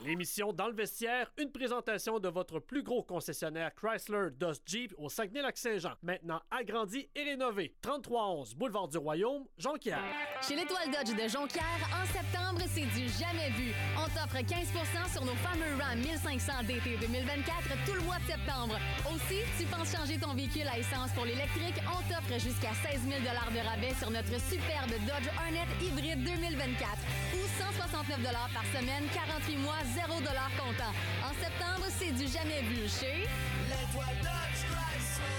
L'émission Dans le vestiaire, une présentation de votre plus gros concessionnaire Chrysler Dodge Jeep au Saguenay-Lac-Saint-Jean. Maintenant agrandi et rénové. 3311 Boulevard du Royaume, Jonquière. Chez l'Étoile Dodge de Jonquière, en septembre, c'est du jamais vu. On t'offre 15% sur nos fameux Ram 1500 d'été 2024 tout le mois de septembre. Aussi, tu penses changer ton véhicule à essence pour l'électrique, on t'offre jusqu'à 16 000 de rabais sur notre superbe Dodge Hornet hybride 2024 ou 169 par semaine, 48 mois, 0 comptant. En septembre, c'est du jamais vu chez l'Étoile Dodge Chrysler.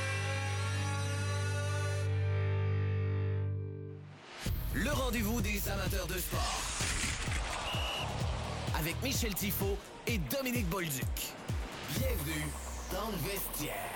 Le rendez-vous des amateurs de sport. Avec Michel Tifo et Dominique Bolduc. Bienvenue dans le vestiaire.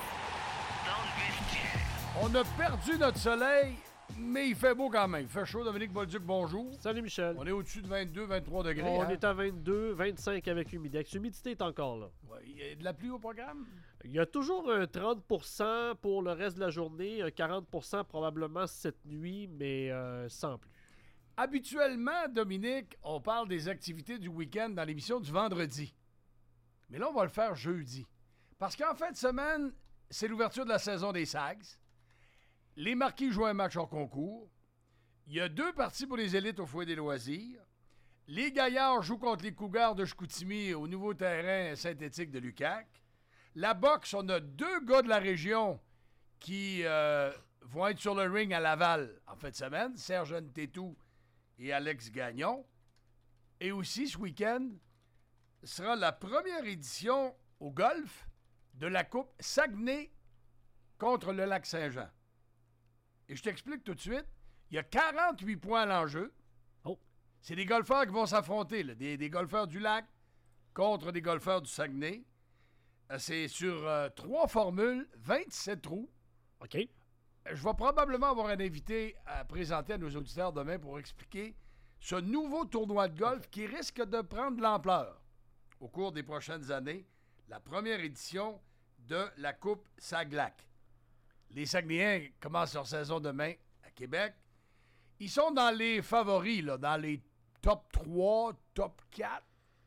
On a perdu notre soleil, mais il fait beau quand même. Il fait chaud. Dominique Bolduc, bonjour. Salut Michel. On est au-dessus de 22-23 degrés. On est à 22, 25 avec Humidex. L'humidité est encore là. Ouais, il y a de la pluie au programme? Il y a toujours un 30% pour le reste de la journée, un 40% probablement cette nuit, mais sans plus. Habituellement, Dominique, on parle des activités du week-end dans l'émission du vendredi. Mais là, on va le faire jeudi. Parce qu'en fin de semaine, c'est l'ouverture de la saison des Sags. Les Marquis jouent un match hors concours. Il y a 2 parties pour les élites au Foyer des loisirs. Les Gaillards jouent contre les Cougars de Chicoutimi au nouveau terrain synthétique de l'UQAC. La boxe, on a 2 gars de la région qui vont être sur le ring à Laval en fin de semaine. Serge Ntétou et Alex Gagnon. Et aussi, ce week-end, sera la première édition au golf de la Coupe Saguenay contre le Lac-Saint-Jean. Et je t'explique tout de suite, il y a 48 points à l'enjeu. Oh. C'est des golfeurs qui vont s'affronter, là, des golfeurs du Lac contre des golfeurs du Saguenay. C'est sur 3 formules, 27 trous. OK. Je vais probablement avoir un invité à présenter à nos auditeurs demain pour expliquer ce nouveau tournoi de golf qui risque de prendre de l'ampleur au cours des prochaines années. La première édition de la Coupe Saglac. Les Saguenayens commencent leur saison demain à Québec. Ils sont dans les favoris, là, dans les top 3, top 4,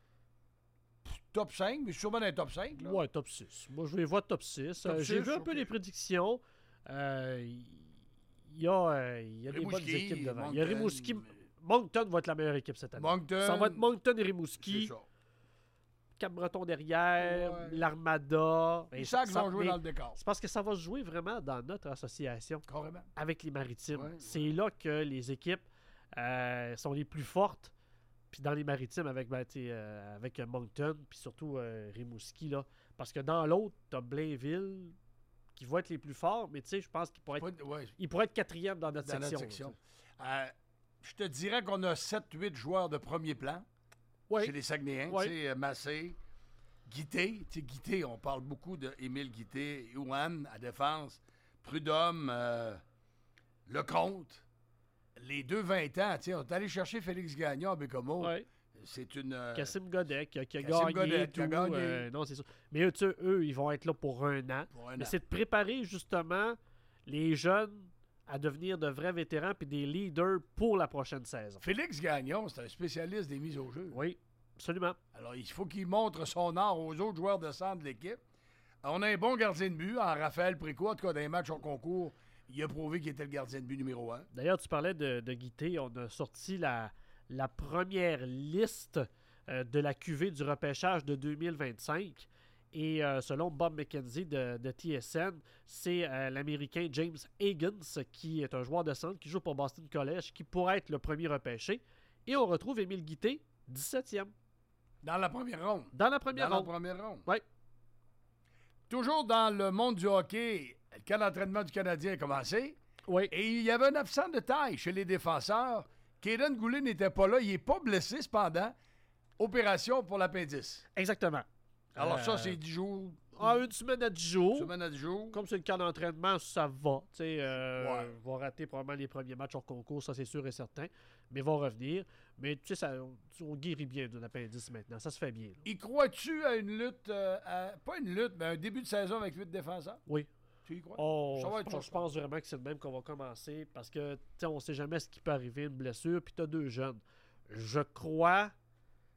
top 5, mais sûrement dans les top 5. Là. Ouais, top 6. Moi, je les vois top 6. J'ai vu un peu les prédictions. Il y a des bonnes équipes devant. Il y a Rimouski. Moncton va être la meilleure équipe cette année. Ça va être Moncton et Rimouski. C'est ça. Cap-Breton derrière, l'Armada. Les Sags vont jouer dans le décor. C'est parce que ça va se jouer vraiment dans notre association. Carrément. Avec les Maritimes. Ouais, c'est là que les équipes sont les plus fortes. Puis dans les Maritimes avec Moncton, puis surtout Rimouski. Là. Parce que dans l'autre, t'as Blainville qui va être les plus forts, mais tu sais, je pense qu'il pourrait être 4e dans notre section. Je te dirais qu'on a 7-8 joueurs de premier plan. Ouais. Chez les Saguenayens, ouais. Tu sais, Massé, Guité. Tu sais, Guité, on parle beaucoup d'Émile Guité, Youan à défense, Prudhomme, Lecomte. Les 2 20 ans, tu sais, on est allé chercher Félix Gagnon à Bécomo. Ouais. C'est une... Cassim Godet qui a Cassim gagné. Godet, qui a gagné. Non, c'est ça. Mais eux, ils vont être là pour un an. Mais c'est de préparer justement les jeunes à devenir de vrais vétérans puis des leaders pour la prochaine saison. Félix Gagnon, c'est un spécialiste des mises au jeu. Oui, absolument. Alors, il faut qu'il montre son art aux autres joueurs de centre de l'équipe. On a un bon gardien de but, en Raphaël Précourt. En tout cas, dans les matchs en concours, il a prouvé qu'il était le gardien de but numéro 1. D'ailleurs, tu parlais de Guité. On a sorti la première liste de la QV du repêchage de 2025. Et selon Bob McKenzie de TSN, c'est l'Américain James Higgins, qui est un joueur de centre, qui joue pour Boston College, qui pourrait être le premier repêché. Et on retrouve Émile Guité, 17e. Dans la première ronde. Dans la première ronde. Oui. Toujours dans le monde du hockey, le camp d'entraînement du Canadien a commencé. Oui. Et il y avait un absent de taille chez les défenseurs. Kaden Goulet n'était pas là. Il n'est pas blessé, cependant. Opération pour l'appendice. Exactement. Alors ça, c'est 10 jours. Une semaine à 10 jours. Une semaine à 10 jours. Comme c'est le camp d'entraînement, ça va. Va rater probablement les premiers matchs hors concours, ça c'est sûr et certain. Mais va revenir. Mais tu sais, on guérit bien d'un appendice maintenant. Ça se fait bien. Là. Y crois-tu à une lutte, pas une lutte, mais un début de saison avec 8 défenseurs? Oui. Tu y crois? Je pense vraiment que c'est le même qu'on va commencer parce que on ne sait jamais ce qui peut arriver, une blessure, puis tu as 2 jeunes. Je crois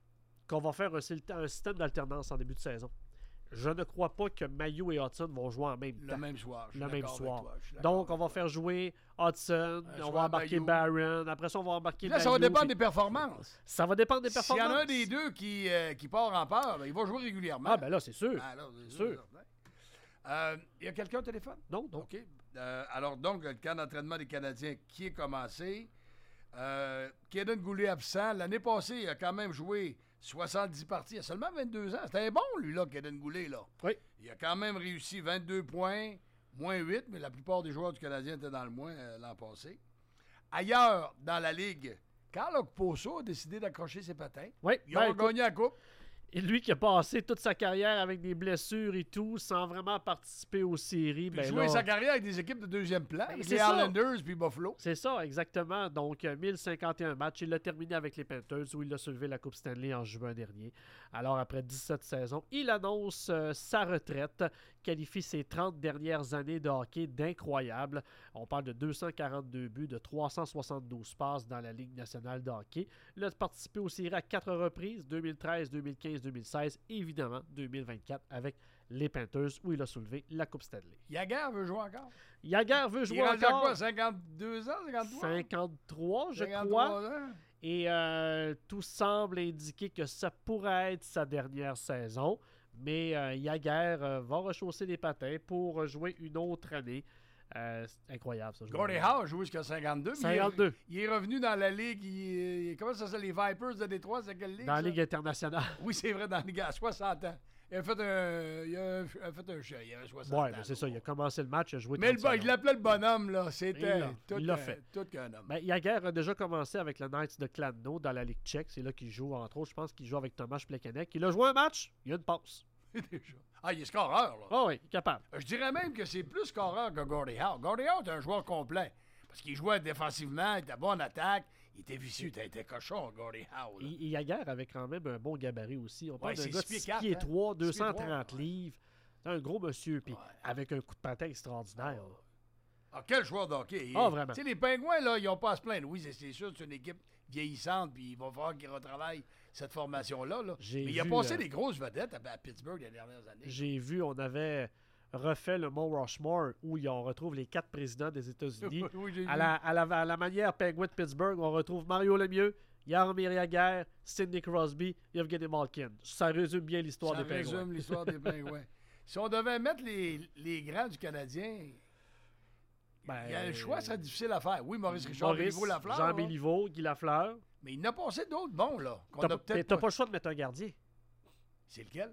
qu'on va faire un système d'alternance en début de saison. Je ne crois pas que Mayo et Hudson vont jouer en même temps. Le même soir. Le même soir. Donc, on va faire jouer Hudson, on soir va embarquer Mayo. Barron, après ça, on va embarquer Là, Mayo. ça va dépendre puis- des performances. Ça va dépendre des S'il y performances. en a un des deux qui part en peur, ben, il va jouer régulièrement. Ah, ben là, c'est sûr. Ah, là, c'est sûr. certain. Il y a quelqu'un au téléphone? Non, non. OK. Alors, donc, le camp d'entraînement des Canadiens qui est commencé. Kaden Goulet absent. L'année passée, il a quand même joué 70 parties. Il a seulement 22 ans. C'était bon, lui, là, Kaden Goulet, là. Oui. Il a quand même réussi 22 points, moins 8, mais la plupart des joueurs du Canadien étaient dans le moins l'an passé. Ailleurs, dans la Ligue, Carl Okposo a décidé d'accrocher ses patins. Oui, Ils ont gagné la Coupe. Et lui qui a passé toute sa carrière avec des blessures et tout, sans vraiment participer aux séries, Puis ben jouer là, sa carrière avec des équipes de deuxième plan, Ben, avec c'est les ça. Islanders puis Buffalo. c'est ça, exactement. Donc, 1051 matchs. Il l'a terminé avec les Panthers où il a soulevé la Coupe Stanley en juin dernier. Alors, après 17 saisons, il annonce sa retraite, qualifie ses 30 dernières années de hockey d'incroyables. On parle de 242 buts, de 372 passes dans la Ligue nationale de hockey. Il a participé aux séries à 4 reprises, 2013, 2015, 2016, et évidemment 2024 avec les Panthers où il a soulevé la Coupe Stanley. Yaguer veut jouer encore. Yaguer veut Il jouer est rendu à encore. quoi, 52 ans, 53? 53, je 53 crois. ans. Et tout semble indiquer que ça pourrait être sa dernière saison. Mais Yaguer va rechausser les patins pour jouer une autre année. C'est incroyable, ça. Gordie Howe a joué jusqu'à 52. mais 52. Il est revenu dans la Ligue. Comment ça s'appelle, les Vipers de Détroit, c'est quelle Ligue? Dans la ça? Ligue internationale. Oui, c'est vrai, dans la Ligue à 60 ans. Il a fait un chat, il avait 60 Ouais, ans. mais c'est ça. Il a commencé le match, il a joué Mais 30 secondes. il l'appelait le bonhomme, là. C'était Il l'a fait. tout qu'un homme. Ben, Yaguer a déjà commencé avec le Knights de Kladno dans la Ligue tchèque. C'est là qu'il joue, entre autres. Je pense qu'il joue avec Tomáš Plekanec. Il a joué un match, il a une passe. Déjà. Ah, il est scoreur, là. Ah oui, il est capable. Je dirais même que c'est plus scoreur que Gordie Howe. Gordie Howe est un joueur complet. Parce qu'il jouait défensivement, il était bon en attaque, il était vicieux, il était cochon, Gordie Howe. là. Et Yaguer avait quand même un bon gabarit aussi. On parle Ouais, d'un c'est gars de 6 pieds 6 4, pieds hein. 3, 6 pieds 230 3, livres. C'est un gros monsieur, puis avec un coup de patin extraordinaire. là. Ah, quel joueur de hockey. Ah, vraiment. Tu sais, les Pingouins, là, ils n'ont pas à se plaindre. Oui, c'est sûr, c'est une équipe vieillissante, puis il va falloir qu'ils retravaillent cette formation-là. Là. J'ai Mais il a vu, passé des grosses vedettes à Pittsburgh les dernières années. J'ai vu, on avait refait le Mont Rushmore où on retrouve les 4 présidents des États-Unis. Oui, j'ai À vu. à la manière Penguin de Pittsburgh, on retrouve Mario Lemieux, Jaromir Jagr, Sidney Crosby, Evgeny Malkin. Ça résume bien l'histoire Ça des Penguins. résume l'histoire des Pingouins. Si on devait mettre les grands du Canadien, Ben, il y a le choix, serait difficile à faire. Oui, Maurice Richard, Béliveau, Lafleur. Jean là. Béliveau, Guy Lafleur. Mais il n'a passé d'autres bons, là. Qu'on T'as a mais peut-être t'as pas le choix de mettre un gardien. C'est lequel?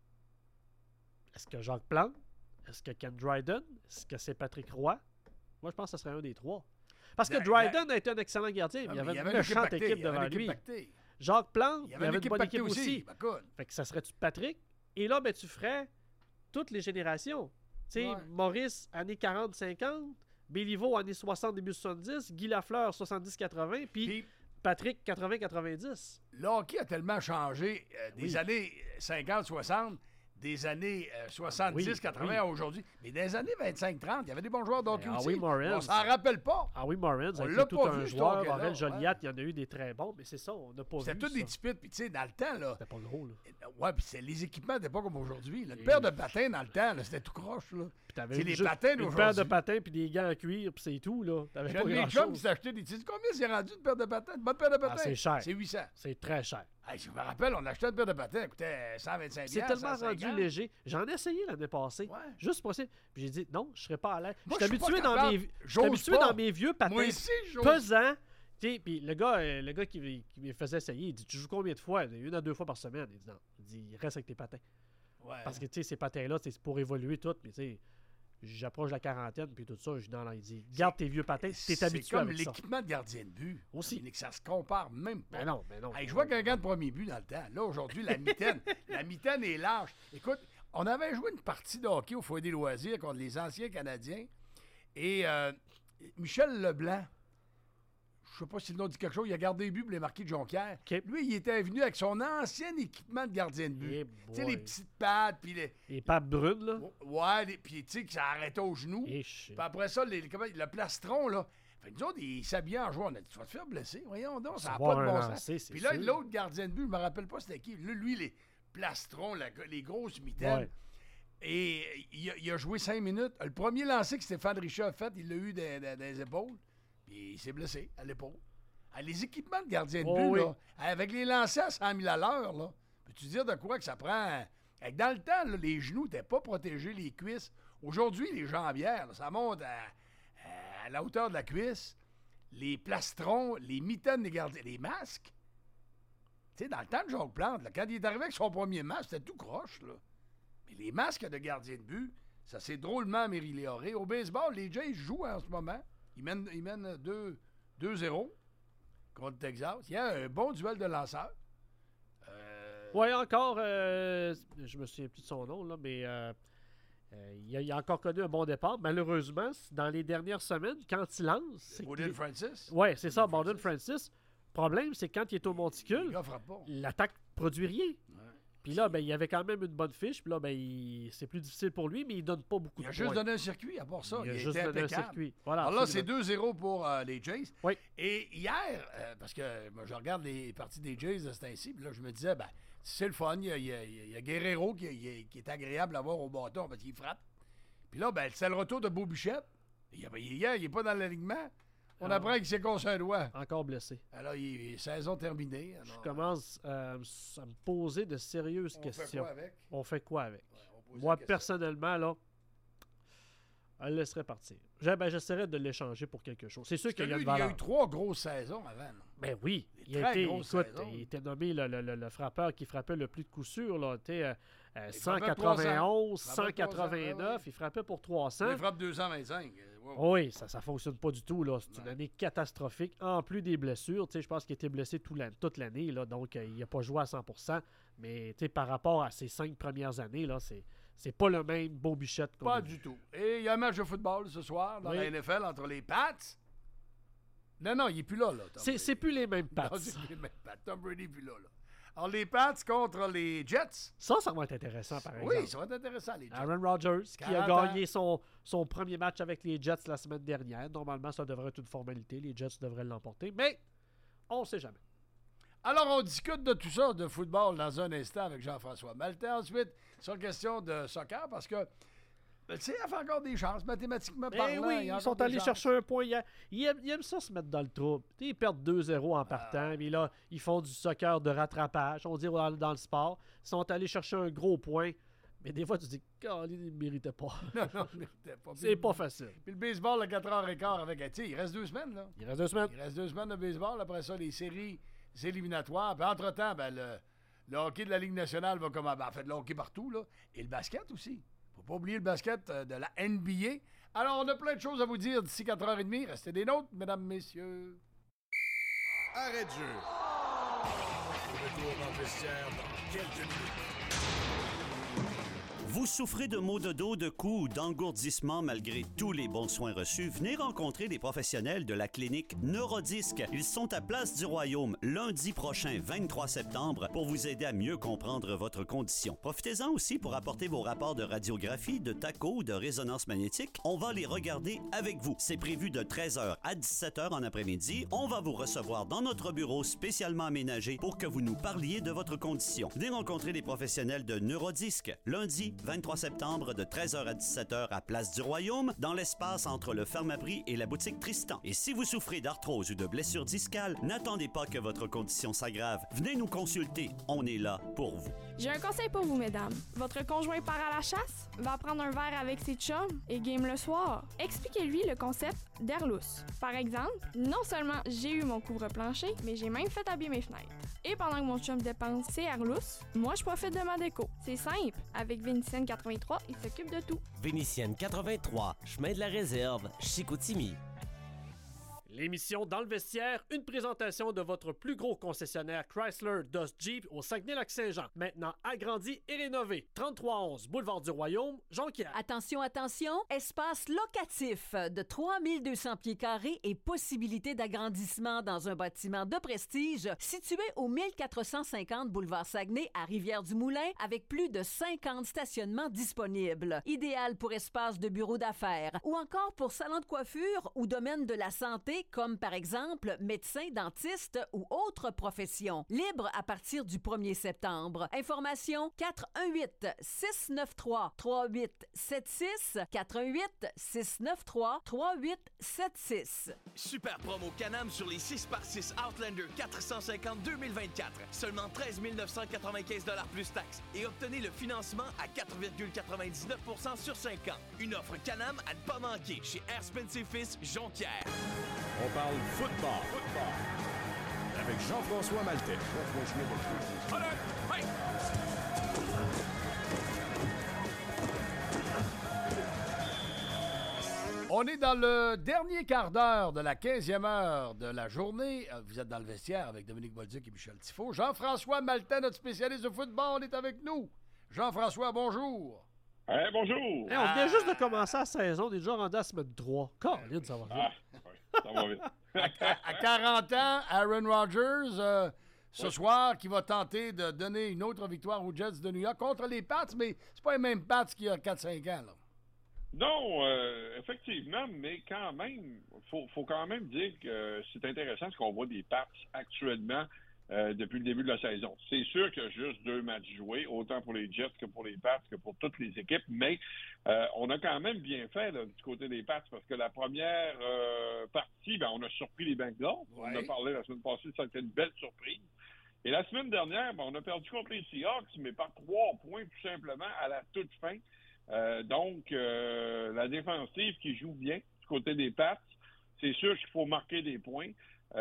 Est-ce que Jacques Plante? Est-ce que Ken Dryden? Est-ce que c'est Patrick Roy? Moi, je pense que ce serait un des 3. Parce que Dryden a été un excellent gardien, mais il y avait une méchante équipe devant lui. Jacques Plante, Il y il avait avait une une bonne pactée équipe aussi. Ben, écoute, Fait que ça serait-tu Patrick? Et là, ben, tu ferais toutes les générations. Tu sais, Ouais. Maurice, années 40-50, Béliveau, années 60, début 70, Guy Lafleur, 70-80, puis puis Patrick, 80-90. le hockey a tellement changé des Oui. années 50-60, des années 70-80 oui. à aujourd'hui. Mais des années 25-30, il y avait des bons joueurs de hockey Ben, aussi. Howie Morin, On s'en rappelle pas. Ah oui, Morin, ça On a l'a été tout pas un vu, ce joueur. hockey-là, Aurel ouais. Joliat, il y en a eu des très bons, mais c'est ça, on n'a pas vu C'était tous des ça. tipites. Puis tu sais, dans le temps, là, C'était pas gros, là. ouais, puis les équipements n'étaient pas comme aujourd'hui. là. Une Et- paire de patins dans le temps, là, c'était tout croche. Là. Puis t'avais C'est les juste patins une d'aujourd'hui. paire de patins puis des gants en cuir, puis c'est tout, là. T'avais J'ai pas un de mes chums qui grand-chose. s'est acheté des titres. Combien c'est rendu une paire de patins? Une bonne paire de patins? c'est cher. C'est 800. C'est très cher. Hey, je me rappelle, on achetait une paire de patins, elle coûtait 125 C'est tellement 150. rendu léger. J'en ai essayé l'année passée. Ouais. Juste possible. Puis j'ai dit, non, je serais pas à l'aise. Je Moi, suis je suis pas habitué, dans capable. mes, je suis J'ose habitué pas. dans mes vieux patins Moi aussi, j'ose. pesants. Tu sais, puis le gars qui me faisait essayer, il dit, tu joues combien de fois? Il dit, 1 à 2 fois par semaine. Il dit, non. Il dit, reste avec tes patins. Ouais. Parce que, tu sais, ces patins-là, c'est pour évoluer tout. Mais, tu sais, j'approche la quarantaine, puis tout ça. Je dis, non, il dit, garde tes vieux patins, t'es habitué C'est comme avec ça. l'équipement de gardien de but. Aussi. Dominique, ça se compare même pas. Mais non, mais non. Hey, je vois qu'un gars de premier but dans le temps. Là, aujourd'hui, la mitaine. La mitaine est large. Écoute, on avait joué une partie de hockey au Foyer des loisirs contre les anciens Canadiens. Et Michel Leblanc, je sais pas si le nom dit quelque chose, il a gardé les buts pour les marqués de Jonquière. OK. Lui, il était venu avec son ancien équipement de gardien de but. Eh Tu sais, boy. les petites pattes, puis les... Les papes brunes, là. Ouais, puis tu sais, que ça arrêtait aux genoux. Et Puis après ça, le plastron, là. Fait que nous autres, ils s'habillaient en jouant. On a dit, tu vas te faire blesser. Voyons donc, ça n'a Savoir pas de un bon sens. lancer, c'est Puis là, sûr. l'autre gardien de but, je me rappelle pas c'était qui. Là, lui, les plastrons, les grosses mitaines. Ouais. Et il a joué 5 minutes. Le premier lancer que Stéphane Richard a fait, il l'a eu des épaules. Puis il s'est blessé à l'épaule. Les équipements de gardien de but, oui. là, avec les lancers à 100 000 à l'heure, là, peux-tu dire de quoi que ça prend? Dans le temps, là, les genoux n'étaient pas protégés, les cuisses. Aujourd'hui, les jambières, là, ça monte à la hauteur de la cuisse. Les plastrons, les mitaines des gardiens, les masques. Tu sais, dans le temps de Jacques Plante, là, quand il est arrivé avec son premier masque, c'était tout croche, là. Mais les masques de gardien de but, ça s'est drôlement amélioré. Au baseball, les Jays jouent en ce moment. Ils mènent 2-0 contre Texas. Il y a un bon duel de lanceurs. Oui, encore, je me souviens plus de son nom, là, mais il a encore connu un bon départ. Malheureusement, dans les dernières semaines, quand il lance... Bowden Francis. Oui, c'est ça, Bowden Francis. Le problème, c'est quand il est au monticule, Il frappe pas. l'attaque produit rien. Puis là, ben, il avait quand même une bonne fiche. Puis là, ben, c'est plus difficile pour lui, mais il donne pas beaucoup Il de a points. juste donné un circuit, à part ça. Il a Il juste était donné un impeccable. circuit. Voilà, Alors là, c'est absolument. 2-0 pour les Jays. Oui. Et hier, parce que moi, je regarde les parties des Jays de ce temps-ci, puis là, je me disais, ben, c'est le fun. Il y a Guerrero qui est agréable à voir au bâton parce qu'il frappe. Puis là, ben, c'est le retour de Beau Bichette. Hier, il n'est pas dans l'alignement. On apprend qu'il s'est cassé un doigt. Encore blessé. Alors, saison terminée. Alors, Je commence à me poser de sérieuses on questions. fait quoi avec? On fait quoi avec? Ouais, on pose Moi, la question. personnellement, là, je le laisserais partir. J'essaierais de l'échanger pour quelque chose. C'est sûr Parce que qu'il y a lui, une il y a valeur. eu 3 grosses saisons avant. là. Ben oui, Des très grosses saisons. il était nommé le frappeur qui frappait le plus de coups sûrs. Là, frappait 191, 300. 189, il frappait pour 300. Il frappe 225. Wow. Oui, ça ne fonctionne pas du tout. Là. C'est une année catastrophique. En plus des blessures, je pense qu'il était blessé toute l'année, là, donc il n'a pas joué à 100%. Mais par rapport à ses 5 premières années, là, c'est pas le même Beau Bichette qu'on Pas a vu. du tout. Et il y a un match de football ce soir dans Oui. la NFL entre les Pats. Non, il n'est plus là. Tom Brady. C'est plus les mêmes Non, pattes. c'est plus les mêmes Pats. Tom Brady n'est plus là. Alors, les Pats contre les Jets. Ça va être intéressant, par exemple. Oui, ça va être intéressant, les Jets. Aaron Rodgers, qui a 40 ans. gagné son premier match avec les Jets la semaine dernière. Normalement, ça devrait être une formalité. Les Jets devraient l'emporter, mais on ne sait jamais. Alors, on discute de tout ça, de football, dans un instant avec Jean-François Maltais. Ensuite, sur question de soccer, parce que, tu sais, il y a encore des chances, mathématiquement Eh parlant. oui, il y a ils encore sont des allés chances. chercher un point hier. Ils aiment ça se mettre dans le trouble. Ils perdent 2-0 en partant, mais là, ils font du soccer de rattrapage, on dit dans le sport. Ils sont allés chercher un gros point, mais des fois, tu te dis, ils ne méritaient pas. Non, mais c'était pas. C'est pas facile. Puis le baseball, à 4h15 avec Haïti, il reste 2 semaines, là. Il reste 2 semaines. Il reste 2 semaines de baseball. Après ça, les séries éliminatoires. Puis entre-temps, ben, le hockey de la Ligue nationale va comme... En fait, le hockey partout, là. Et le basket aussi. Faut pas oublier le basket de la NBA. Alors, on a plein de choses à vous dire d'ici 4h30. Restez des nôtres, mesdames, messieurs. Arrêt de jeu. Retour dans le vestiaire dans quelques minutes. Vous souffrez de maux de dos, de coups ou d'engourdissement malgré tous les bons soins reçus? Venez rencontrer les professionnels de la clinique Neurodisc. Ils sont à Place du Royaume lundi prochain, 23 septembre, pour vous aider à mieux comprendre votre condition. Profitez-en aussi pour apporter vos rapports de radiographie, de taco ou de résonance magnétique. On va les regarder avec vous. C'est prévu de 13h à 17h en après-midi. On va vous recevoir dans notre bureau spécialement aménagé pour que vous nous parliez de votre condition. Venez rencontrer les professionnels de Neurodisc lundi 23 septembre de 13h à 17h à Place du Royaume, dans l'espace entre le Pharmaprix et la boutique Tristan. Et si vous souffrez d'arthrose ou de blessures discales, n'attendez pas que votre condition s'aggrave. Venez nous consulter. On est là pour vous. J'ai un conseil pour vous, mesdames. Votre conjoint part à la chasse, va prendre un verre avec ses chums et game le soir. Expliquez-lui le concept d'air lousse. Par exemple, non seulement j'ai eu mon couvre-plancher, mais j'ai même fait habiller mes fenêtres. Et pendant que mon chum dépense ses air lousses, moi je profite de ma déco. C'est simple. Avec Vénitienne 83, il s'occupe de tout. Vénitienne 83, chemin de la Réserve, Chicoutimi. L'émission Dans le vestiaire, une présentation de votre plus gros concessionnaire Chrysler Dodge Jeep au Saguenay-Lac-Saint-Jean. Maintenant agrandi et rénové. 3311 Boulevard du Royaume, Jonquière. Attention, attention, espace locatif de 3200 pieds carrés et possibilité d'agrandissement dans un bâtiment de prestige situé au 1450 Boulevard Saguenay à Rivière-du-Moulin avec plus de 50 stationnements disponibles. Idéal pour espace de bureau d'affaires ou encore pour salon de coiffure ou domaine de la santé comme par exemple médecin, dentiste ou autres professions. Libre à partir du 1er septembre. Information 418-693-3876 418-693-3876. Super promo Can-Am sur les 6x6 Outlander 450 2024. Seulement 13 995 $ plus taxes et obtenez le financement à 4,99% sur 5 ans. Une offre Can-Am à ne pas manquer chez Air Spencer Fils Jonquière. On parle football. Avec Jean-François Maltais. On est dans le dernier quart d'heure de la 15e heure de la journée. Vous êtes dans le vestiaire avec Dominique Bolduc et Michel Tifo. Jean-François Maltais, notre spécialiste de football, est avec nous. Jean-François, bonjour. Bonjour. Hey, on vient juste de commencer la saison, on est déjà rendu à la semaine 3. Caroline, ça va vite. Ça va vite. À 40 ans, Aaron Rodgers, ce soir, qui va tenter de donner une autre victoire aux Jets de New York contre les Pats, mais c'est pas les mêmes Pats qu'il y a 4-5 ans, là. Non, effectivement, mais quand même, faut quand même dire que c'est intéressant ce qu'on voit des Pats actuellement depuis le début de la saison. C'est sûr qu'il y a juste 2 matchs joués, autant pour les Jets que pour les Pats, que pour toutes les équipes, mais on a quand même bien fait là, du côté des Pats, parce que la première partie, on a surpris les Bengals. On en a parlé la semaine passée, ça a été une belle surprise. Et la semaine dernière, on a perdu contre les Seahawks, mais par 3 points tout simplement à la toute fin. Donc, la défensive qui joue bien du côté des Pats, c'est sûr qu'il faut marquer des points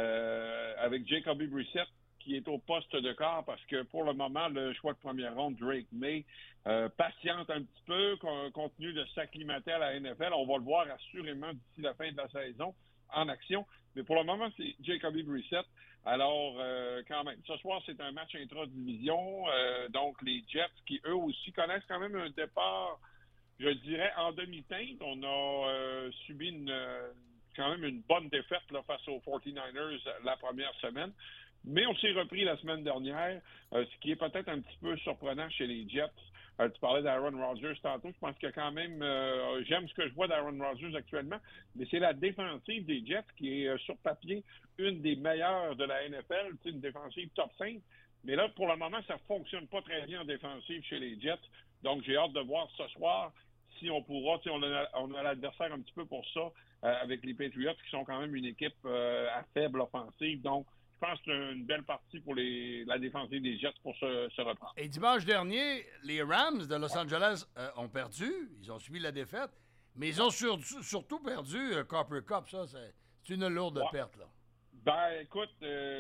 avec Jacoby Brissett qui est au poste de quart parce que pour le moment, le choix de première ronde, Drake May, patiente un petit peu, continue de s'acclimater à la NFL. On va le voir assurément d'ici la fin de la saison en action. Mais pour le moment, c'est Jacoby Brissett. Alors, quand même, ce soir, c'est un match intra-division. Donc, les Jets qui, eux aussi, connaissent quand même un départ, je dirais, en demi-teinte. On a subi quand même une bonne défaite là, face aux 49ers la première semaine. Mais on s'est repris la semaine dernière, ce qui est peut-être un petit peu surprenant chez les Jets. Tu parlais d'Aaron Rodgers tantôt. Je pense que quand même, j'aime ce que je vois d'Aaron Rodgers actuellement, mais c'est la défensive des Jets qui est sur papier une des meilleures de la NFL, une défensive top 5. Mais là, pour le moment, ça ne fonctionne pas très bien en défensive chez les Jets. Donc, j'ai hâte de voir ce soir si on pourra. On a l'adversaire un petit peu pour ça avec les Patriots qui sont quand même une équipe à faible offensive. Donc, je pense que c'est une belle partie pour la défensive des Jets pour se reprendre. Et dimanche dernier, les Rams de Los Angeles ont perdu. Ils ont subi la défaite. Mais ils ont surtout perdu Cooper Kupp. Ça, c'est une lourde perte, là. Écoute,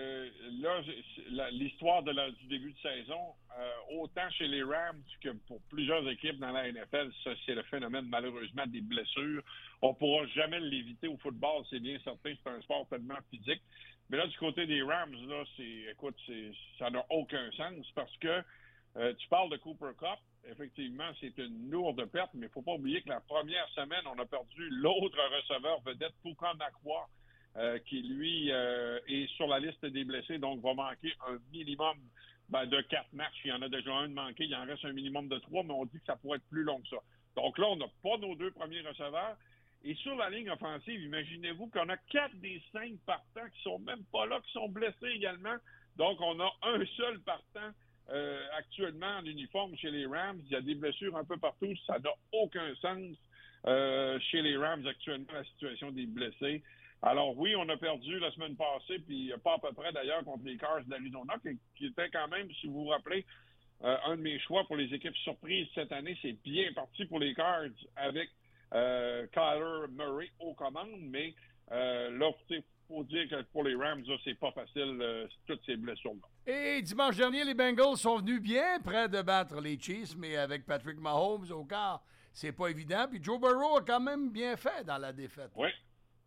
là, l'histoire du début de saison, autant chez les Rams que pour plusieurs équipes dans la NFL, ça, c'est le phénomène, malheureusement, des blessures. On ne pourra jamais l'éviter au football, c'est bien certain, c'est un sport tellement physique. Mais là, du côté des Rams, là, ça n'a aucun sens parce que tu parles de Cooper Kupp. Effectivement, c'est une lourde perte, mais il ne faut pas oublier que la première semaine, on a perdu l'autre receveur vedette, Puka Nacua, qui, lui, est sur la liste des blessés, donc va manquer un minimum de 4 matchs. Il y en a déjà un de manqué, il en reste un minimum de 3, mais on dit que ça pourrait être plus long que ça. Donc là, on n'a pas nos 2 premiers receveurs. Et sur la ligne offensive, imaginez-vous qu'on a 4 des 5 partants qui sont même pas là, qui sont blessés également. Donc, on a un seul partant actuellement en uniforme chez les Rams. Il y a des blessures un peu partout. Ça n'a aucun sens chez les Rams actuellement, la situation des blessés. Alors oui, on a perdu la semaine passée, puis pas à peu près d'ailleurs contre les Cards d'Arizona, qui était quand même, si vous vous rappelez, un de mes choix pour les équipes surprises cette année. C'est bien parti pour les Cards avec Kyler Murray aux commandes, mais là, il faut dire que pour les Rams, là, c'est pas facile, toutes ces blessures-là. Et dimanche dernier, les Bengals sont venus bien près de battre les Chiefs, mais avec Patrick Mahomes au quart, c'est pas évident. Puis Joe Burrow a quand même bien fait dans la défaite. Oui.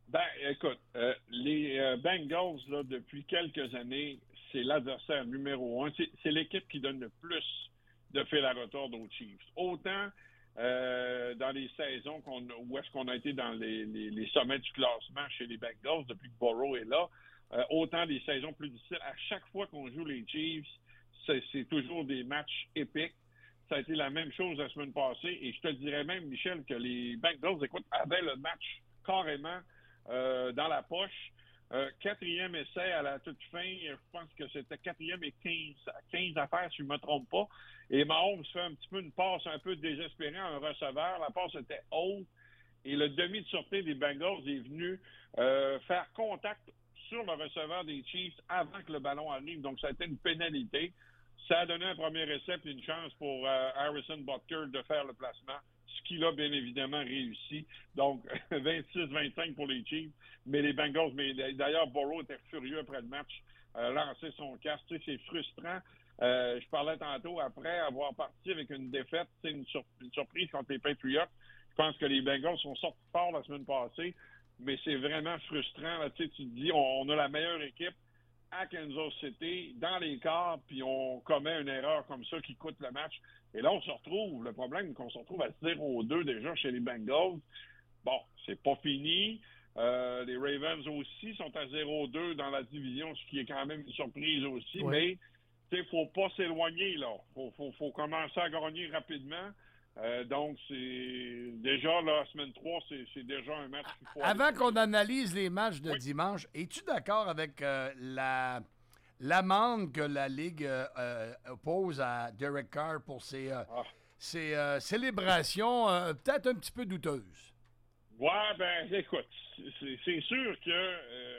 Ben, écoute, les Bengals, là, depuis quelques années, c'est l'adversaire numéro 1. C'est l'équipe qui donne le plus de fil à retordre aux Chiefs. Autant dans les saisons où est-ce qu'on a été dans les sommets du classement chez les Bengals depuis que Burrow est là, autant les saisons plus difficiles. À chaque fois qu'on joue les Chiefs, c'est toujours des matchs épiques. Ça a été la même chose la semaine passée. Et je te dirais même, Michel, que les Bengals, écoute, avaient le match carrément dans la poche. 4e essai à la toute fin. Je pense que c'était 4e et 15 affaires, si je ne me trompe pas. Et Mahomes fait un petit peu une passe un peu désespérée à un receveur. La passe était haute. Et le demi de sûreté des Bengals est venu faire contact sur le receveur des Chiefs avant que le ballon arrive. Donc, ça a été une pénalité. Ça a donné un premier essai et une chance pour Harrison Butker de faire le placement, ce qu'il a bien évidemment réussi. Donc, 26-25 pour les Chiefs. Mais les Bengals, mais d'ailleurs, Burrow était furieux après le match, lancer son casque. Tu sais, c'est frustrant. Je parlais tantôt, après avoir parti avec une défaite, une surprise contre les Patriots. Je pense que les Bengals sont sortis fort la semaine passée, mais c'est vraiment frustrant. Là, tu te dis, on a la meilleure équipe à Kansas City, dans les quarts, puis on commet une erreur comme ça qui coûte le match. Et là, on se retrouve, le problème, c'est qu'on se retrouve à 0-2 déjà chez les Bengals. Bon, c'est pas fini. Les Ravens aussi sont à 0-2 dans la division, ce qui est quand même une surprise aussi, mais il ne faut pas s'éloigner, là. Faut commencer à gagner rapidement. Donc, c'est déjà, la semaine 3, c'est déjà un match qu'il faut... Avant qu'on analyse les matchs de dimanche, es-tu d'accord avec l'amende que la Ligue oppose à Derek Carr pour ses célébrations peut-être un petit peu douteuses? Ouais, ben, écoute, c'est sûr que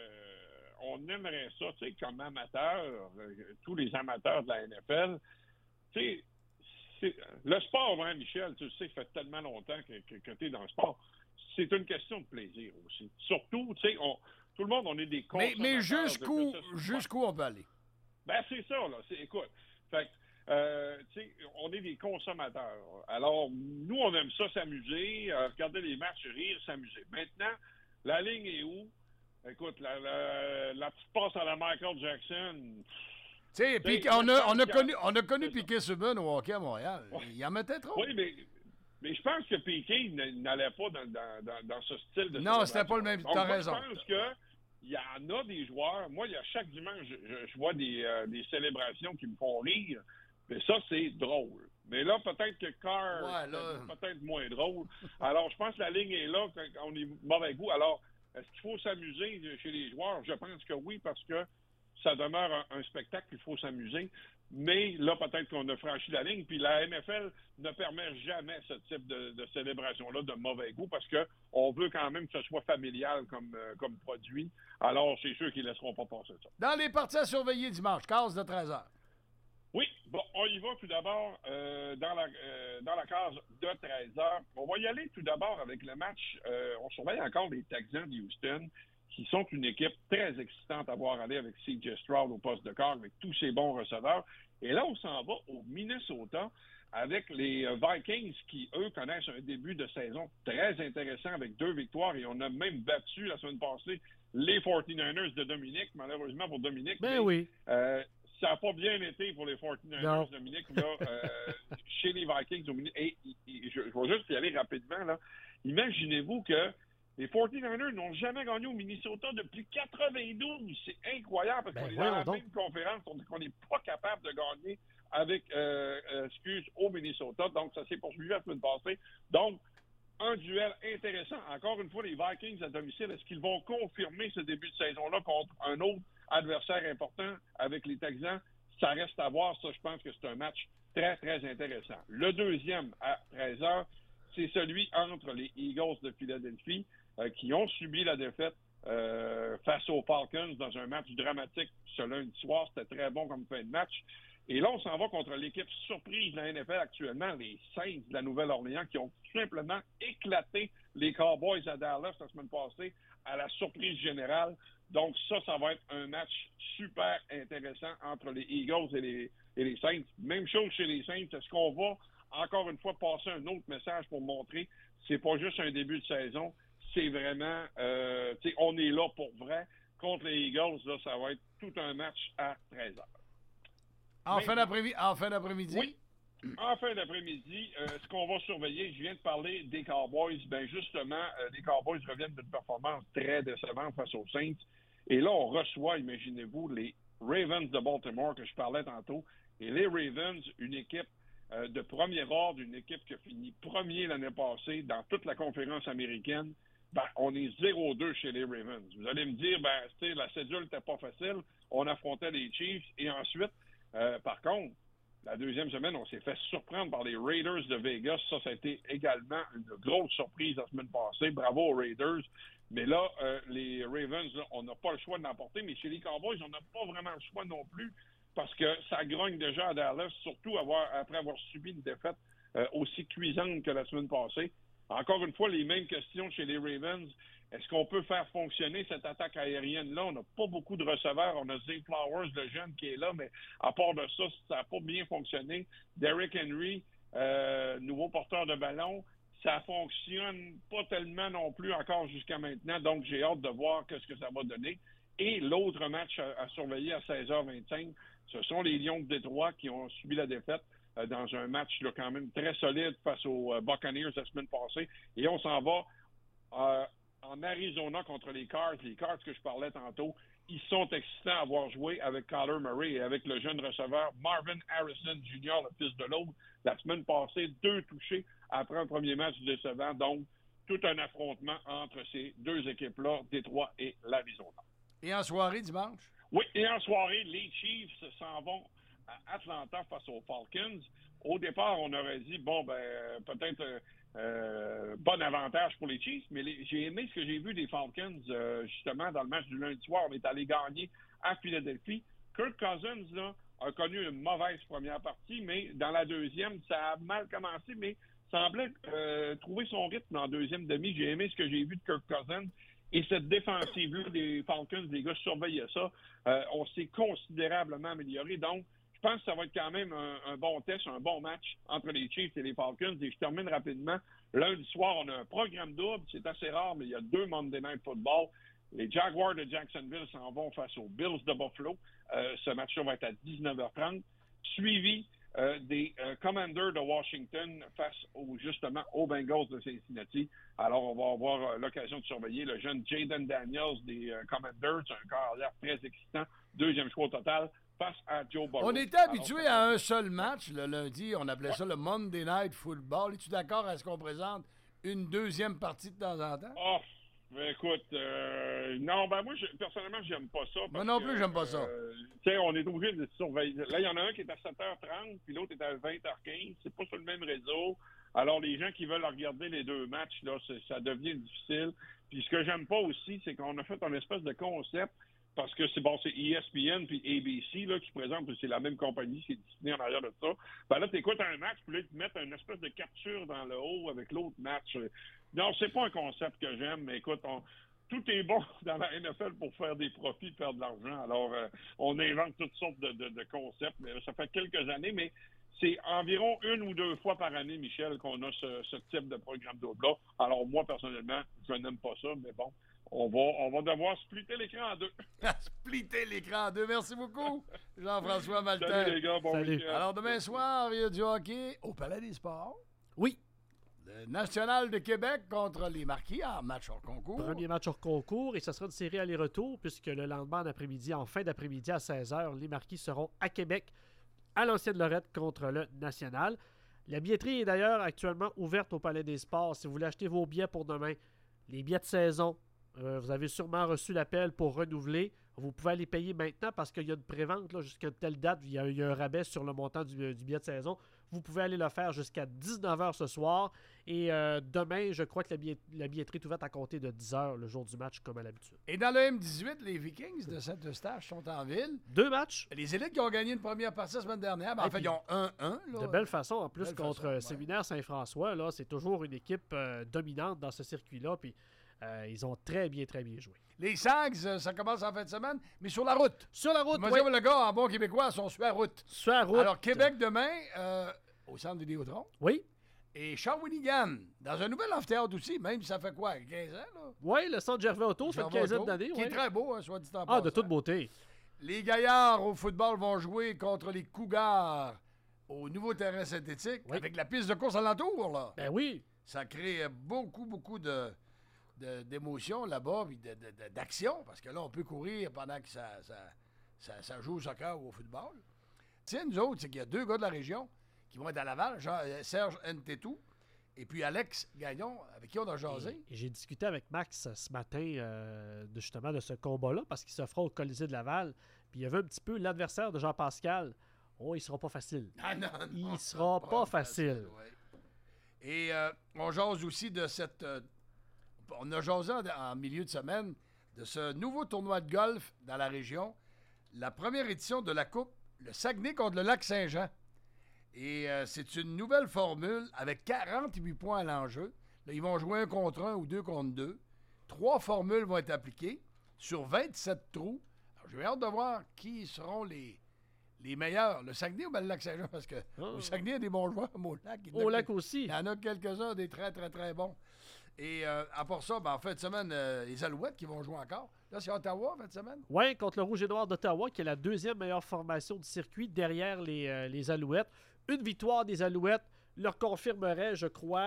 on aimerait ça, tu sais, comme amateur, tous les amateurs de la NFL, tu sais, le sport, hein, Michel, tu sais, ça fait tellement longtemps que tu es dans le sport. C'est une question de plaisir aussi. Surtout, tu sais, tout le monde, on est des consommateurs. Mais jusqu'où on peut aller? Ben, c'est ça, là. Écoute, fait tu sais, on est des consommateurs. Alors, nous, on aime ça s'amuser, regarder les matchs, rire, s'amuser. Maintenant, la ligne est où? Écoute, la petite passe à la Michael Jackson... Tu sais, on a connu Piquet Subban au hockey à Montréal. Il en mettait trop. Oui, mais je pense que Piquet n'allait pas dans ce style de... Non, c'était pas le même. T'as raison. Je pense qu'il y en a des joueurs... Moi, chaque dimanche, je vois des célébrations qui me font rire. Mais ça, c'est drôle. Mais là, peut-être que Carr, c'est peut-être moins drôle. Alors, je pense que la ligne est là quand on est mauvais goût. Alors, est-ce qu'il faut s'amuser chez les joueurs? Je pense que oui, parce que ça demeure un spectacle, il faut s'amuser. Mais là, peut-être qu'on a franchi la ligne. Puis la NFL ne permet jamais ce type de célébration-là de mauvais goût parce qu'on veut quand même que ce soit familial comme produit. Alors, c'est sûr qu'ils ne laisseront pas passer ça. Dans les parties à surveiller dimanche, case de 13h. Oui, bon, on y va tout d'abord dans la case de 13h. On va y aller tout d'abord avec le match. On surveille encore les Texans de Houston, qui sont une équipe très excitante à voir aller avec C.J. Stroud au poste de quart, avec tous ses bons receveurs. Et là, on s'en va au Minnesota avec les Vikings qui, eux, connaissent un début de saison très intéressant avec 2 victoires. Et on a même battu la semaine passée les 49ers de Dominique, malheureusement pour Dominique. Ben oui. Ça n'a pas bien été pour les 49ers, Dominique, là, chez les Vikings. Et je vais juste y aller rapidement. Là. Imaginez-vous que les 49ers n'ont jamais gagné au Minnesota depuis 92. C'est incroyable parce qu'on est dans la même conférence. On n'est pas capable de gagner avec, au Minnesota. Donc, ça s'est poursuivi la semaine passée. Donc, un duel intéressant. Encore une fois, les Vikings à domicile, est-ce qu'ils vont confirmer ce début de saison-là contre un autre adversaire important avec les Texans? Ça reste à voir. Ça, je pense que c'est un match très, très intéressant. Le deuxième à 13h, c'est celui entre les Eagles de Philadelphie qui ont subi la défaite face aux Falcons dans un match dramatique ce lundi soir. C'était très bon comme fin de match. Et là, on s'en va contre l'équipe surprise de la NFL actuellement, les Saints de la Nouvelle-Orléans, qui ont tout simplement éclaté les Cowboys à Dallas la semaine passée à la surprise générale. Donc ça va être un match super intéressant entre les Eagles et les Saints. Même chose chez les Saints. Est-ce qu'on va, encore une fois, passer un autre message pour montrer que c'est pas juste un début de saison, c'est vraiment, on est là pour vrai. Contre les Eagles, là, ça va être tout un match à 13h. En fin d'après-midi? Oui. En fin d'après-midi, ce qu'on va surveiller, je viens de parler des Cowboys. Ben justement, les Cowboys reviennent d'une performance très décevante face aux Saints. Et là, on reçoit, imaginez-vous, les Ravens de Baltimore que je parlais tantôt. Et les Ravens, une équipe de premier ordre, une équipe qui a fini premier l'année passée dans toute la conférence américaine. Ben, on est 0-2 chez les Ravens. Vous allez me dire, la cédule n'était pas facile. On affrontait les Chiefs. Et ensuite, par contre, la deuxième semaine, on s'est fait surprendre par les Raiders de Vegas. Ça a été également une grosse surprise la semaine passée. Bravo aux Raiders. Mais là, les Ravens, là, on n'a pas le choix de l'emporter. Mais chez les Cowboys, on n'a pas vraiment le choix non plus parce que ça grogne déjà à Dallas, surtout après avoir subi une défaite aussi cuisante que la semaine passée. Encore une fois, les mêmes questions chez les Ravens. Est-ce qu'on peut faire fonctionner cette attaque aérienne-là? On n'a pas beaucoup de receveurs. On a Zay Flowers, le jeune, qui est là, mais à part de ça, ça n'a pas bien fonctionné. Derrick Henry, nouveau porteur de ballon, ça fonctionne pas tellement non plus encore jusqu'à maintenant. Donc, j'ai hâte de voir ce que ça va donner. Et l'autre match à surveiller à 16h25, ce sont les Lions de Détroit qui ont subi la défaite dans un match là, quand même très solide face aux Buccaneers la semaine passée. Et on s'en va en Arizona contre les Cards. Les Cards que je parlais tantôt, ils sont excitants à avoir joué avec Kyler Murray et avec le jeune receveur Marvin Harrison Jr., le fils de l'autre. La semaine passée, 2 touchés après un premier match décevant. Donc, tout un affrontement entre ces deux équipes-là, Détroit et l'Arizona. Et en soirée, dimanche? Oui, et en soirée, les Chiefs s'en vont à Atlanta face aux Falcons. Au départ, on aurait dit, peut-être bon avantage pour les Chiefs, mais j'ai aimé ce que j'ai vu des Falcons, justement, dans le match du lundi soir. On est allé gagner à Philadelphie. Kirk Cousins, là, a connu une mauvaise première partie, mais dans la deuxième, ça a mal commencé, mais semblait trouver son rythme en deuxième demi. J'ai aimé ce que j'ai vu de Kirk Cousins. Et cette défensive-là des Falcons, les gars surveillaient ça. On s'est considérablement amélioré. Donc, je pense que ça va être quand même un bon test, un bon match entre les Chiefs et les Falcons. Et je termine rapidement. Lundi soir, on a un programme double. C'est assez rare, mais il y a 2 Monday Night Football. Les Jaguars de Jacksonville s'en vont face aux Bills de Buffalo. Ce match-là va être à 19h30. Suivi des Commanders de Washington face justement aux Bengals de Cincinnati. Alors, on va avoir l'occasion de surveiller le jeune Jaden Daniels des Commanders. C'est un corps à l'air très excitant. 2e choix au total face à Joe Burrow. On était habitué à un seul match le lundi. On appelait ça le Monday Night Football. Es-tu d'accord à ce qu'on présente une deuxième partie de temps en temps? Oh, écoute, non, moi, personnellement, j'aime pas ça. Moi non plus, j'aime pas ça. On est obligé de surveiller. Là, il y en a un qui est à 7h30, puis l'autre est à 20h15. C'est pas sur le même réseau. Alors, les gens qui veulent regarder les deux matchs, là, ça devient difficile. Puis ce que j'aime pas aussi, c'est qu'on a fait un espèce de concept, parce que c'est ESPN puis ABC là, qui présentent, c'est la même compagnie, c'est Disney en arrière de ça. Ben là, tu écoutes un match, puis là, ils te mettent une espèce de capture dans le haut avec l'autre match. Non, c'est pas un concept que j'aime, mais écoute, tout est bon dans la NFL pour faire des profits, faire de l'argent. Alors, on invente toutes sortes de concepts. Mais ça fait quelques années, mais c'est environ 1 ou 2 fois par année, Michel, qu'on a ce type de programme double-là. Alors, moi, personnellement, je n'aime pas ça, mais bon, on va devoir splitter l'écran en 2. Splitter l'écran en 2. Merci beaucoup, Jean-François Maltais. Salut, les gars. Bon week-end. Alors, demain soir, il y a du hockey au Palais des Sports. Oui. Le National de Québec contre les Marquis en match hors concours. Premier match hors concours et ce sera une série aller-retour puisque le lendemain d'après-midi, en fin d'après-midi à 16h, les Marquis seront à Québec à l'Ancienne Lorette contre le National. La billetterie est d'ailleurs actuellement ouverte au Palais des Sports. Si vous voulez acheter vos billets pour demain, les billets de saison, vous avez sûrement reçu l'appel pour renouveler. Vous pouvez aller payer maintenant parce qu'il y a une prévente là, jusqu'à une telle date. Il y a un rabais sur le montant du billet de saison. Vous pouvez aller le faire jusqu'à 19h ce soir. Et demain, je crois que la billetterie est ouverte à compter de 10h le jour du match, comme à l'habitude. Et dans le M18, les Vikings de Saint-Eustache sont en ville. 2 matchs. Les Élites qui ont gagné une première partie la semaine dernière. En fait, ils ont 1-1. De belle façon, en plus, contre Séminaire Saint-François. Là, c'est toujours une équipe dominante dans ce circuit-là. Puis ils ont très bien joué. Les Sags, ça commence en fin de semaine, mais sur la route. Sur la route, moi, oui. Le gars, en bon québécois, sont sur la route. Sur la route. Alors, Québec demain, au centre Vidéotron. Oui. Et Shawinigan, dans un nouvel amphithéâtre aussi, même si ça fait quoi, 15 ans, là? Oui, le centre Gervais Auto, ça fait une quinzaine d'années. Qui est très beau, hein, soit dit en Ah, passant. de toute beauté. Les Gaillards au football vont jouer contre les Cougars au nouveau terrain synthétique avec la piste de course alentour, là. Ben oui. Ça crée beaucoup d'émotions là-bas, puis d'action, parce que là, on peut courir pendant que ça joue au soccer ou au football. Tiens, nous autres, c'est qu'il y a 2 gars de la région qui vont être à Laval, Serge Ntetou et puis Alex Gagnon, avec qui on a jasé. Et j'ai discuté avec Max ce matin justement de ce combat-là, parce qu'il se fera au Colisée de Laval. Puis il y avait un petit peu l'adversaire de Jean-Pascal. Oh, il sera pas facile. Ah non, il sera pas facile. Ouais. Et on jase aussi de cette... on a jasé en milieu de semaine de ce nouveau tournoi de golf dans la région, la première édition de la Coupe, le Saguenay contre le Lac-Saint-Jean. Et c'est une nouvelle formule avec 48 points à l'enjeu. Là, ils vont jouer 1 contre 1 ou 2 contre 2. 3 formules vont être appliquées sur 27 trous. Alors, j'ai hâte de voir qui seront les meilleurs. Le Saguenay ou bien le Lac-Saint-Jean? Parce que au Saguenay, il y a des bons joueurs. Au Lac aussi. Il y en a quelques-uns, des très, très, très bons. Et à part ça, en fin de semaine, les Alouettes qui vont jouer encore. Là, c'est Ottawa, en fin de semaine? Oui, contre le Rouge et Noir d'Ottawa, qui est la 2e meilleure formation du circuit derrière les Alouettes. Une victoire des Alouettes leur confirmerait, je crois,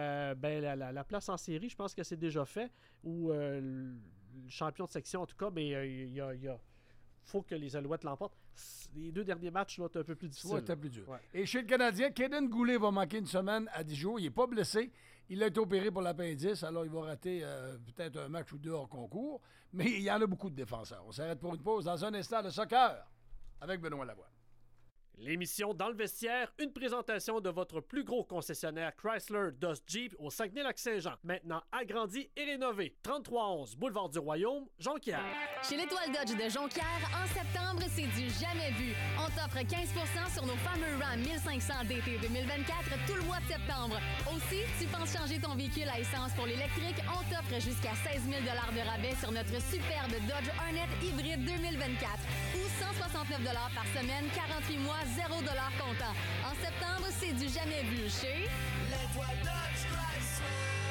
la place en série. Je pense que c'est déjà fait. Ou le champion de section, en tout cas. Mais il faut que les Alouettes l'emportent. Les 2 derniers matchs vont être un peu plus difficiles. Ça va être un peu plus dur. Ouais. Et chez le Canadien, Kaden Goulet va manquer une semaine à 10 jours. Il n'est pas blessé. Il a été opéré pour l'appendice, alors il va rater peut-être un match ou 2 hors concours. Mais il y en a beaucoup de défenseurs. On s'arrête pour une pause dans un instant de soccer avec Benoît Lavoie. L'émission Dans le vestiaire, une présentation de votre plus gros concessionnaire Chrysler Dodge Jeep au Saguenay-Lac-Saint-Jean. Maintenant agrandi et rénové. 3311 Boulevard du Royaume, Jonquière. Chez l'Étoile Dodge de Jonquière, en septembre, c'est du jamais vu. On t'offre 15 % sur nos fameux Ram 1500 d'été 2024 tout le mois de septembre. Aussi, tu penses changer ton véhicule à essence pour l'électrique, on t'offre jusqu'à 16 000 $ de rabais sur notre superbe Dodge Hornet hybride 2024 ou 169 $ par semaine, 48 mois, 0 $ comptant. En septembre, c'est du jamais vu chez l'Étoile Dodge Chrysler.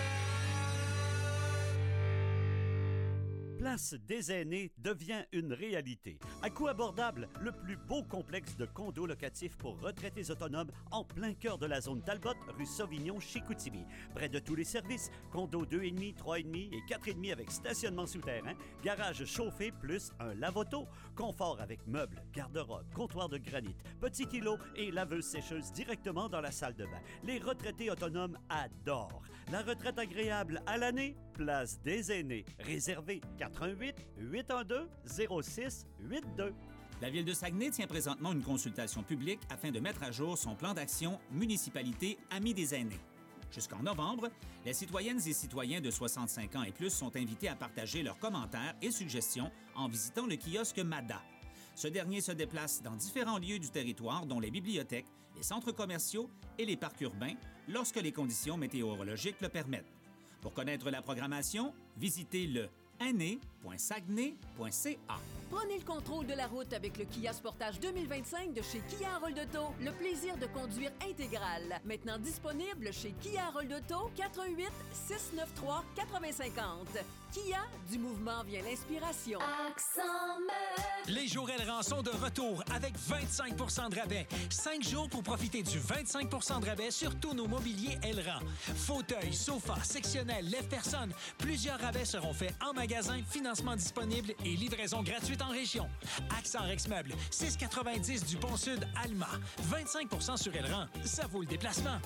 Place des aînés devient une réalité. À coût abordable, le plus beau complexe de condos locatifs pour retraités autonomes en plein cœur de la zone Talbot, rue Sauvignon, Chicoutimi. Près de tous les services, condos 2,5, 3,5 et 4,5 avec stationnement souterrain, garage chauffé plus un lave-auto, confort avec meubles, garde-robe, comptoir de granit, petit îlot et laveuse sécheuse directement dans la salle de bain. Les retraités autonomes adorent. La retraite agréable à l'année, place des aînés. Réservé 88 812 06 82. La Ville de Saguenay tient présentement une consultation publique afin de mettre à jour son plan d'action Municipalité Amis des aînés. Jusqu'en novembre, les citoyennes et citoyens de 65 ans et plus sont invités à partager leurs commentaires et suggestions en visitant le kiosque MADA. Ce dernier se déplace dans différents lieux du territoire, dont les bibliothèques, les centres commerciaux et les parcs urbains, lorsque les conditions météorologiques le permettent. Pour connaître la programmation, visitez le aîné.saguenay.ca. Prenez le contrôle de la route avec le Kia Sportage 2025 de chez Kia Harold Auto. Le plaisir de conduire intégral. Maintenant disponible chez Kia Harold Auto, 418 693 8050. Kia, du mouvement vient l'inspiration. Accent Meubles. Les jours Elran sont de retour avec 25 % de rabais. 5 jours pour profiter du 25 % de rabais sur tous nos mobiliers Elran. Fauteuils, sofas, sectionnels, lève-personnes. Plusieurs rabais seront faits en magasin, financement disponible et livraison gratuite en région. Accent Rex Meubles, 690 du Pont-Sud, Alma. 25 % sur Elran. Ça vaut le déplacement.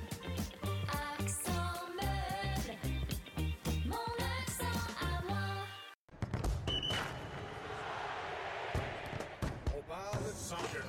Accent Meubles. Mon accent à moi. On parle de soccer.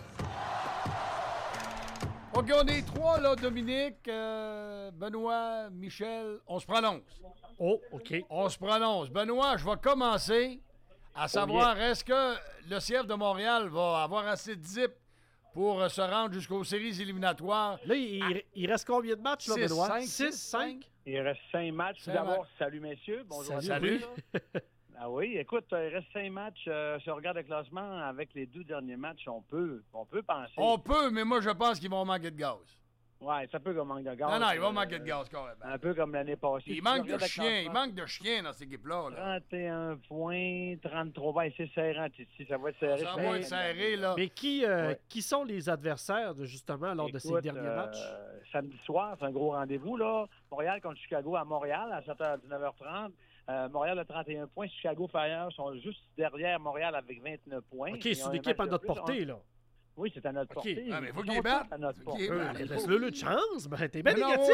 OK, on est 3, là, Dominique, Benoît, Michel. On se prononce. Oh, OK. On se prononce. Benoît, je vais commencer à savoir, est-ce que le CF de Montréal va avoir assez de zip pour se rendre jusqu'aux séries éliminatoires? Là, il reste combien de matchs, là, Benoît? 5? Il reste 5 matchs. Tout d'abord, salut messieurs. Bonjour. Salut. Ah oui, écoute, il reste 5 matchs. Si on regarde le classement, avec les 2 derniers matchs, on peut penser. On peut, mais moi, je pense qu'ils vont manquer de gaz. Ouais, c'est un peu comme manque de gaz. Non, il va manquer de gaz, quand même. Un peu comme l'année passée. Il manque de chiens. Il manque de chiens dans cette équipe-là. 31 points, 33 points. C'est serrant ici. Ça va être serré. Ça va être serré, là. Mais qui sont les adversaires, justement, lors de ces derniers matchs? Samedi soir, c'est un gros rendez-vous, là. Montréal contre Chicago à Montréal, à 7h-19h30. Montréal a 31 points. Chicago Fire sont juste derrière Montréal avec 29 points. OK, c'est une équipe à notre portée, là. Oui, c'est à notre portée. Ah, mais il faut qu'il batte. Laisse-le de chance. Ben, t'es bien non, négatif,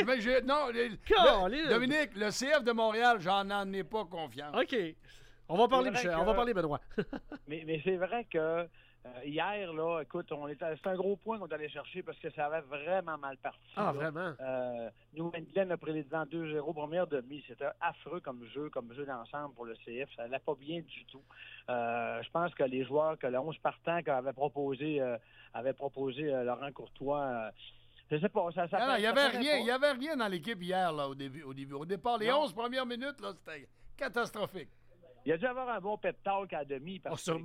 Dominique, le CF de Montréal, j'en ai pas confiance. OK. On va parler, Michel. On va parler, Benoît. mais c'est vrai que hier, là, écoute, c'est un gros point qu'on est allé chercher parce que ça avait vraiment mal parti. Ah, là. vraiment? New England a pris les devants 2-0 première demi. C'était affreux comme jeu d'ensemble pour le CF. Ça n'allait pas bien du tout. Je pense que les joueurs, que le 11 partant qu'avait proposé Laurent Courtois, je sais pas. Il n'y avait rien dans l'équipe hier, là, au début. Au départ, les 11 premières minutes, là, c'était catastrophique. Il a dû avoir un bon pep talk à demi parce que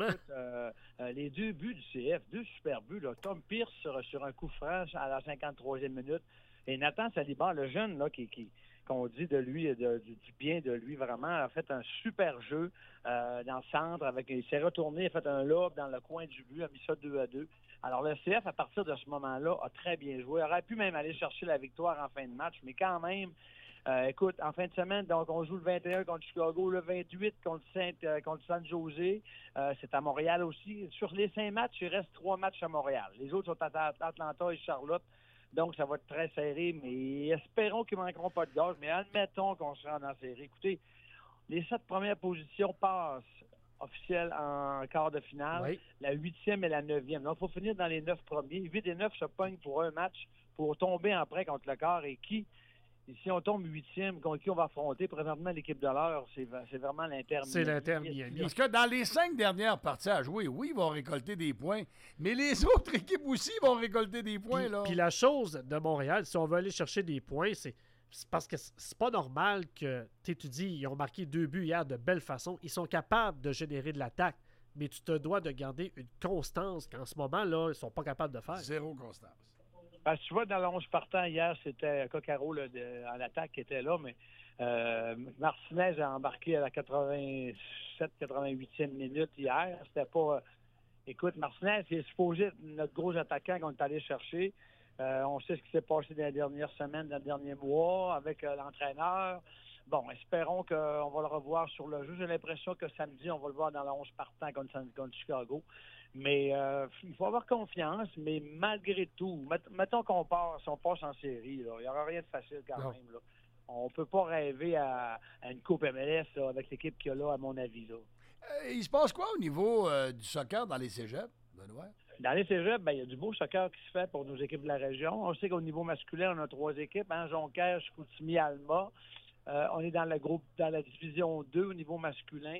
les 2 buts du CF, 2 super buts, là, Tom Pierce sur un coup franc à la 53e minute et Nathan Saliba, le jeune là, qu'on dit de lui, du bien de lui, vraiment, a fait un super jeu dans le centre. Il s'est retourné, il a fait un lob dans le coin du but, a mis ça 2-2. Alors le CF, à partir de ce moment-là, a très bien joué. Il aurait pu même aller chercher la victoire en fin de match, mais quand même, écoute, en fin de semaine, donc on joue le 21 contre Chicago, le 28 contre San Jose. C'est à Montréal aussi. Sur les 5 matchs, il reste 3 matchs à Montréal. Les autres sont à Atlanta et Charlotte. Donc, ça va être très serré, mais espérons qu'ils ne manqueront pas de gaz. Mais admettons qu'on se rende en série. Écoutez, les 7 premières positions passent officielles en quart de finale. Oui. La 8e et la 9e. Donc, il faut finir dans les 9 premiers. 8 et 9 se pognent pour un match pour tomber en prêt contre le quart. Et si on tombe 8e, contre qui on va affronter présentement l'équipe de l'heure, c'est vraiment l'Inter Miami. C'est l'Inter Miami. Parce que dans les 5 dernières parties à jouer, oui, ils vont récolter des points, mais les autres équipes aussi vont récolter des points. Puis la chose de Montréal, si on veut aller chercher des points, c'est parce que c'est pas normal que, tu dis, ils ont marqué 2 buts hier de belle façon. Ils sont capables de générer de l'attaque, mais tu te dois de garder une constance qu'en ce moment-là, ils sont pas capables de faire. Zéro constance. Parce que tu vois, dans le 11 partant hier, c'était Coccaro à l'attaque qui était là, mais Martinez a embarqué à la 87-88e minute hier. C'était pas... Écoute, Martinez, c'est supposé être notre gros attaquant qu'on est allé chercher. On sait ce qui s'est passé dans les dernières semaines, dans les derniers mois avec l'entraîneur. Bon, espérons qu'on va le revoir sur le jeu. J'ai l'impression que samedi, on va le voir dans le 11 partant contre Chicago. Mais il faut avoir confiance, mais malgré tout, mettons qu'on passe en série, là, il n'y aura rien de facile quand même. Là. On ne peut pas rêver à une Coupe MLS là, avec l'équipe qu'il y a là, à mon avis. Là. Il se passe quoi au niveau du soccer dans les cégeps, Benoît? Dans les cégeps, il y a du beau soccer qui se fait pour nos équipes de la région. On sait qu'au niveau masculin, on a 3 équipes, Jonquière, Chicoutimi, Alma. On est dans la division 2 au niveau masculin.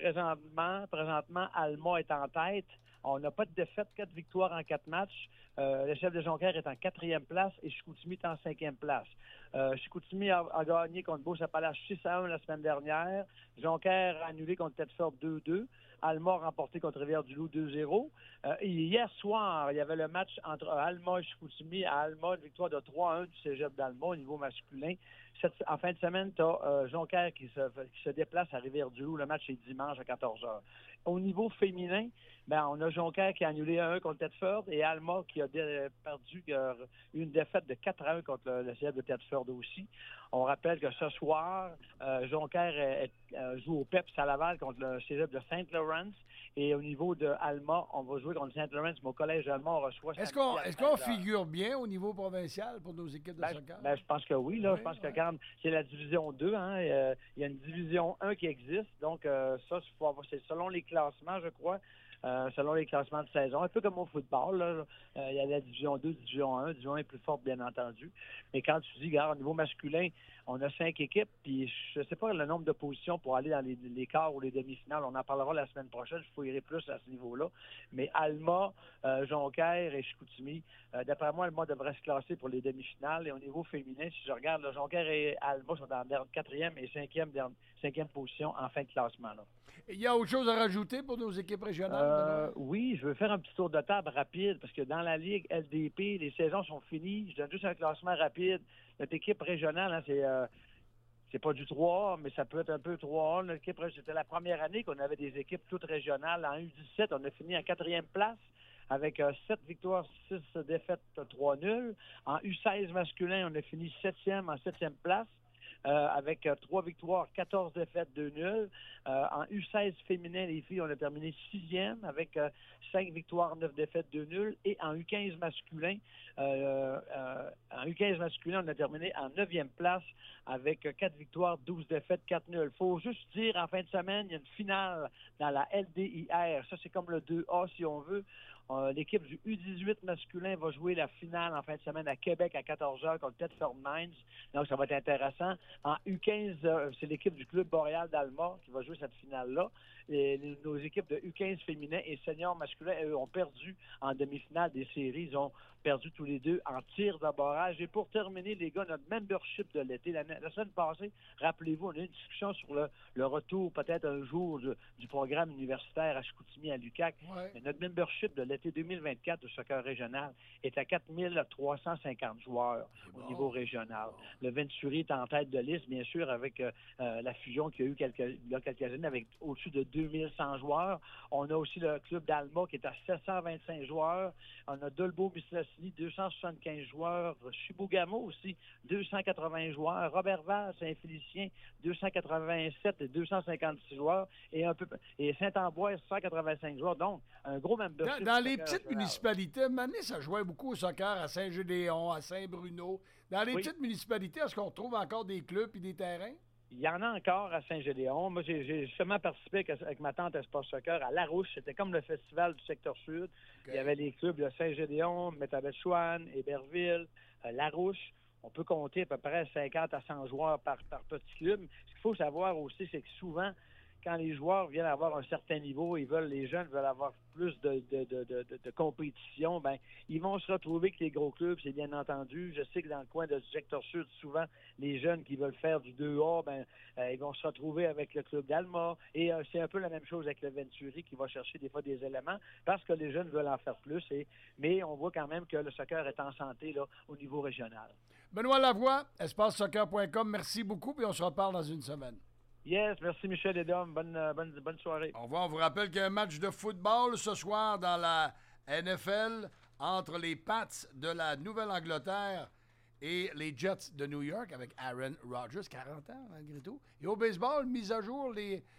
Présentement, Alma est en tête. On n'a pas de défaite, 4 victoires en 4 matchs. Le chef de Jonquière est en 4e place et Chicoutimi est en 5e place. Chicoutimi a gagné contre Beauce-Appalaches 6-1 la semaine dernière. Jonquière a annulé contre Thetford 2-2. Alma a remporté contre Rivière-du-Loup 2-0. Et hier soir, il y avait le match entre Alma et Chicoutimi. À Alma, une victoire de 3-1 du cégep d'Alma au niveau masculin. En fin de semaine, tu as Jonquière qui se déplace à Rivière-du-Loup. Le match est dimanche à 14h. Au niveau féminin, on a Jonquière qui a annulé 1-1 contre Thetford et Alma qui a perdu une défaite de 4-1 contre le cégep de Thetford aussi. On rappelle que ce soir, Jonquière joue au PEPS à Laval contre le cégep de Saint-Laurent. Et au niveau de Alma, on va jouer contre Saint-Laurent. Mon collège allemand, on reçoit... Est-ce qu'on figure bien au niveau provincial pour nos équipes de soccer? Je pense que oui. Là, je pense que c'est la division 2. Hein, il y a une division 1 qui existe. Donc, c'est selon les classements, je crois. Selon les classements de saison. Un peu comme au football. Là. Il y a la division 2, division 1. Division 1 est plus forte, bien entendu. Mais quand tu dis, regarde, au niveau masculin, on a 5 équipes, puis je ne sais pas le nombre de positions pour aller dans les quarts ou les demi-finales. On en parlera la semaine prochaine. Je fouillerai plus à ce niveau-là. Mais Alma, Jonquière et Chicoutimi, d'après moi, Alma devrait se classer pour les demi-finales. Et au niveau féminin, si je regarde, là, Jonquière et Alma sont en 4e et 5e position en fin de classement. Là. Il y a autre chose à rajouter pour nos équipes régionales? Benoît? Oui, je veux faire un petit tour de table rapide parce que dans la Ligue LDP, les saisons sont finies. Je donne juste un classement rapide. Notre équipe régionale, hein, c'est pas du 3A, mais ça peut être un peu 3A. Notre équipe, c'était la première année qu'on avait des équipes toutes régionales. En U17, on a fini en 4e place avec 7 victoires, 6 défaites, 3 nuls. En U16 masculin, on a fini 7e en 7e place. Avec 3 victoires, 14 défaites, 2 nuls. En U16 féminin, les filles, on a terminé 6e avec 5 victoires, 9 défaites, 2 nuls. Et en U15 masculin, on a terminé en 9e place avec 4 victoires, 12 défaites, 4 nuls. Faut juste dire, en fin de semaine, il y a une finale dans la LDIR. Ça, c'est comme le 2A, si on veut. L'équipe du U18 masculin va jouer la finale en fin de semaine à Québec à 14h contre Thetford Mines. Donc, ça va être intéressant. En U15, c'est l'équipe du Club Boréal d'Alma qui va jouer cette finale-là. Nos équipes de U15 féminin et senior masculin, eux, ont perdu en demi-finale des séries. Ils ont perdu tous les deux en tir de barrage. Et pour terminer, les gars, notre membership de l'été, la semaine passée, rappelez-vous, on a eu une discussion sur le retour peut-être un jour du programme universitaire à Chicoutimi, à l'UQAC. Ouais. Mais notre membership de l'été 2024 du soccer régional est à 4350 joueurs au niveau régional. Le Venturi est en tête de liste, bien sûr, avec la fusion qu'il y a eu quelques années, avec au-dessus de 2100 joueurs. On a aussi le club d'Alma qui est à 725 joueurs. On a Dolbeau-Mistassini, 275 joueurs. Chibougamau aussi, 280 joueurs. Robertval, Saint-Félicien, 287 et 256 joueurs. Et Saint-Ambroise, 185 joueurs. Donc, un gros membership. Dans les petites municipalités, maintenant, ça jouait beaucoup au soccer à Saint-Gédéon, à Saint-Bruno. Dans les petites municipalités, est-ce qu'on retrouve encore des clubs et des terrains? Il y en a encore à Saint-Gédéon. Moi, j'ai justement participé avec ma tante à Sport Soccer à Larouche. C'était comme le festival du secteur sud. Okay. Il y avait les clubs de Saint-Gédéon, Métabetchouane, Héberville, Larouche. On peut compter à peu près 50 à 100 joueurs par petit club. Ce qu'il faut savoir aussi, c'est que souvent, quand les joueurs viennent avoir un certain niveau, les jeunes veulent avoir plus de compétition, ben ils vont se retrouver avec les gros clubs, c'est bien entendu. Je sais que dans le coin du secteur sud, souvent, les jeunes qui veulent faire du 2A, ils vont se retrouver avec le club d'Alma. Et c'est un peu la même chose avec le Venturi qui va chercher des fois des éléments parce que les jeunes veulent en faire plus. Mais on voit quand même que le soccer est en santé là, au niveau régional. Benoît Lavoie, espacesoccer.com, merci beaucoup, puis on se reparle dans une semaine. Yes, merci Michel et Dom. Bonne soirée. Au revoir. On vous rappelle qu'il y a un match de football ce soir dans la NFL entre les Pats de la Nouvelle-Angleterre et les Jets de New York avec Aaron Rodgers, 40 ans malgré tout. Et au baseball, mise à jour,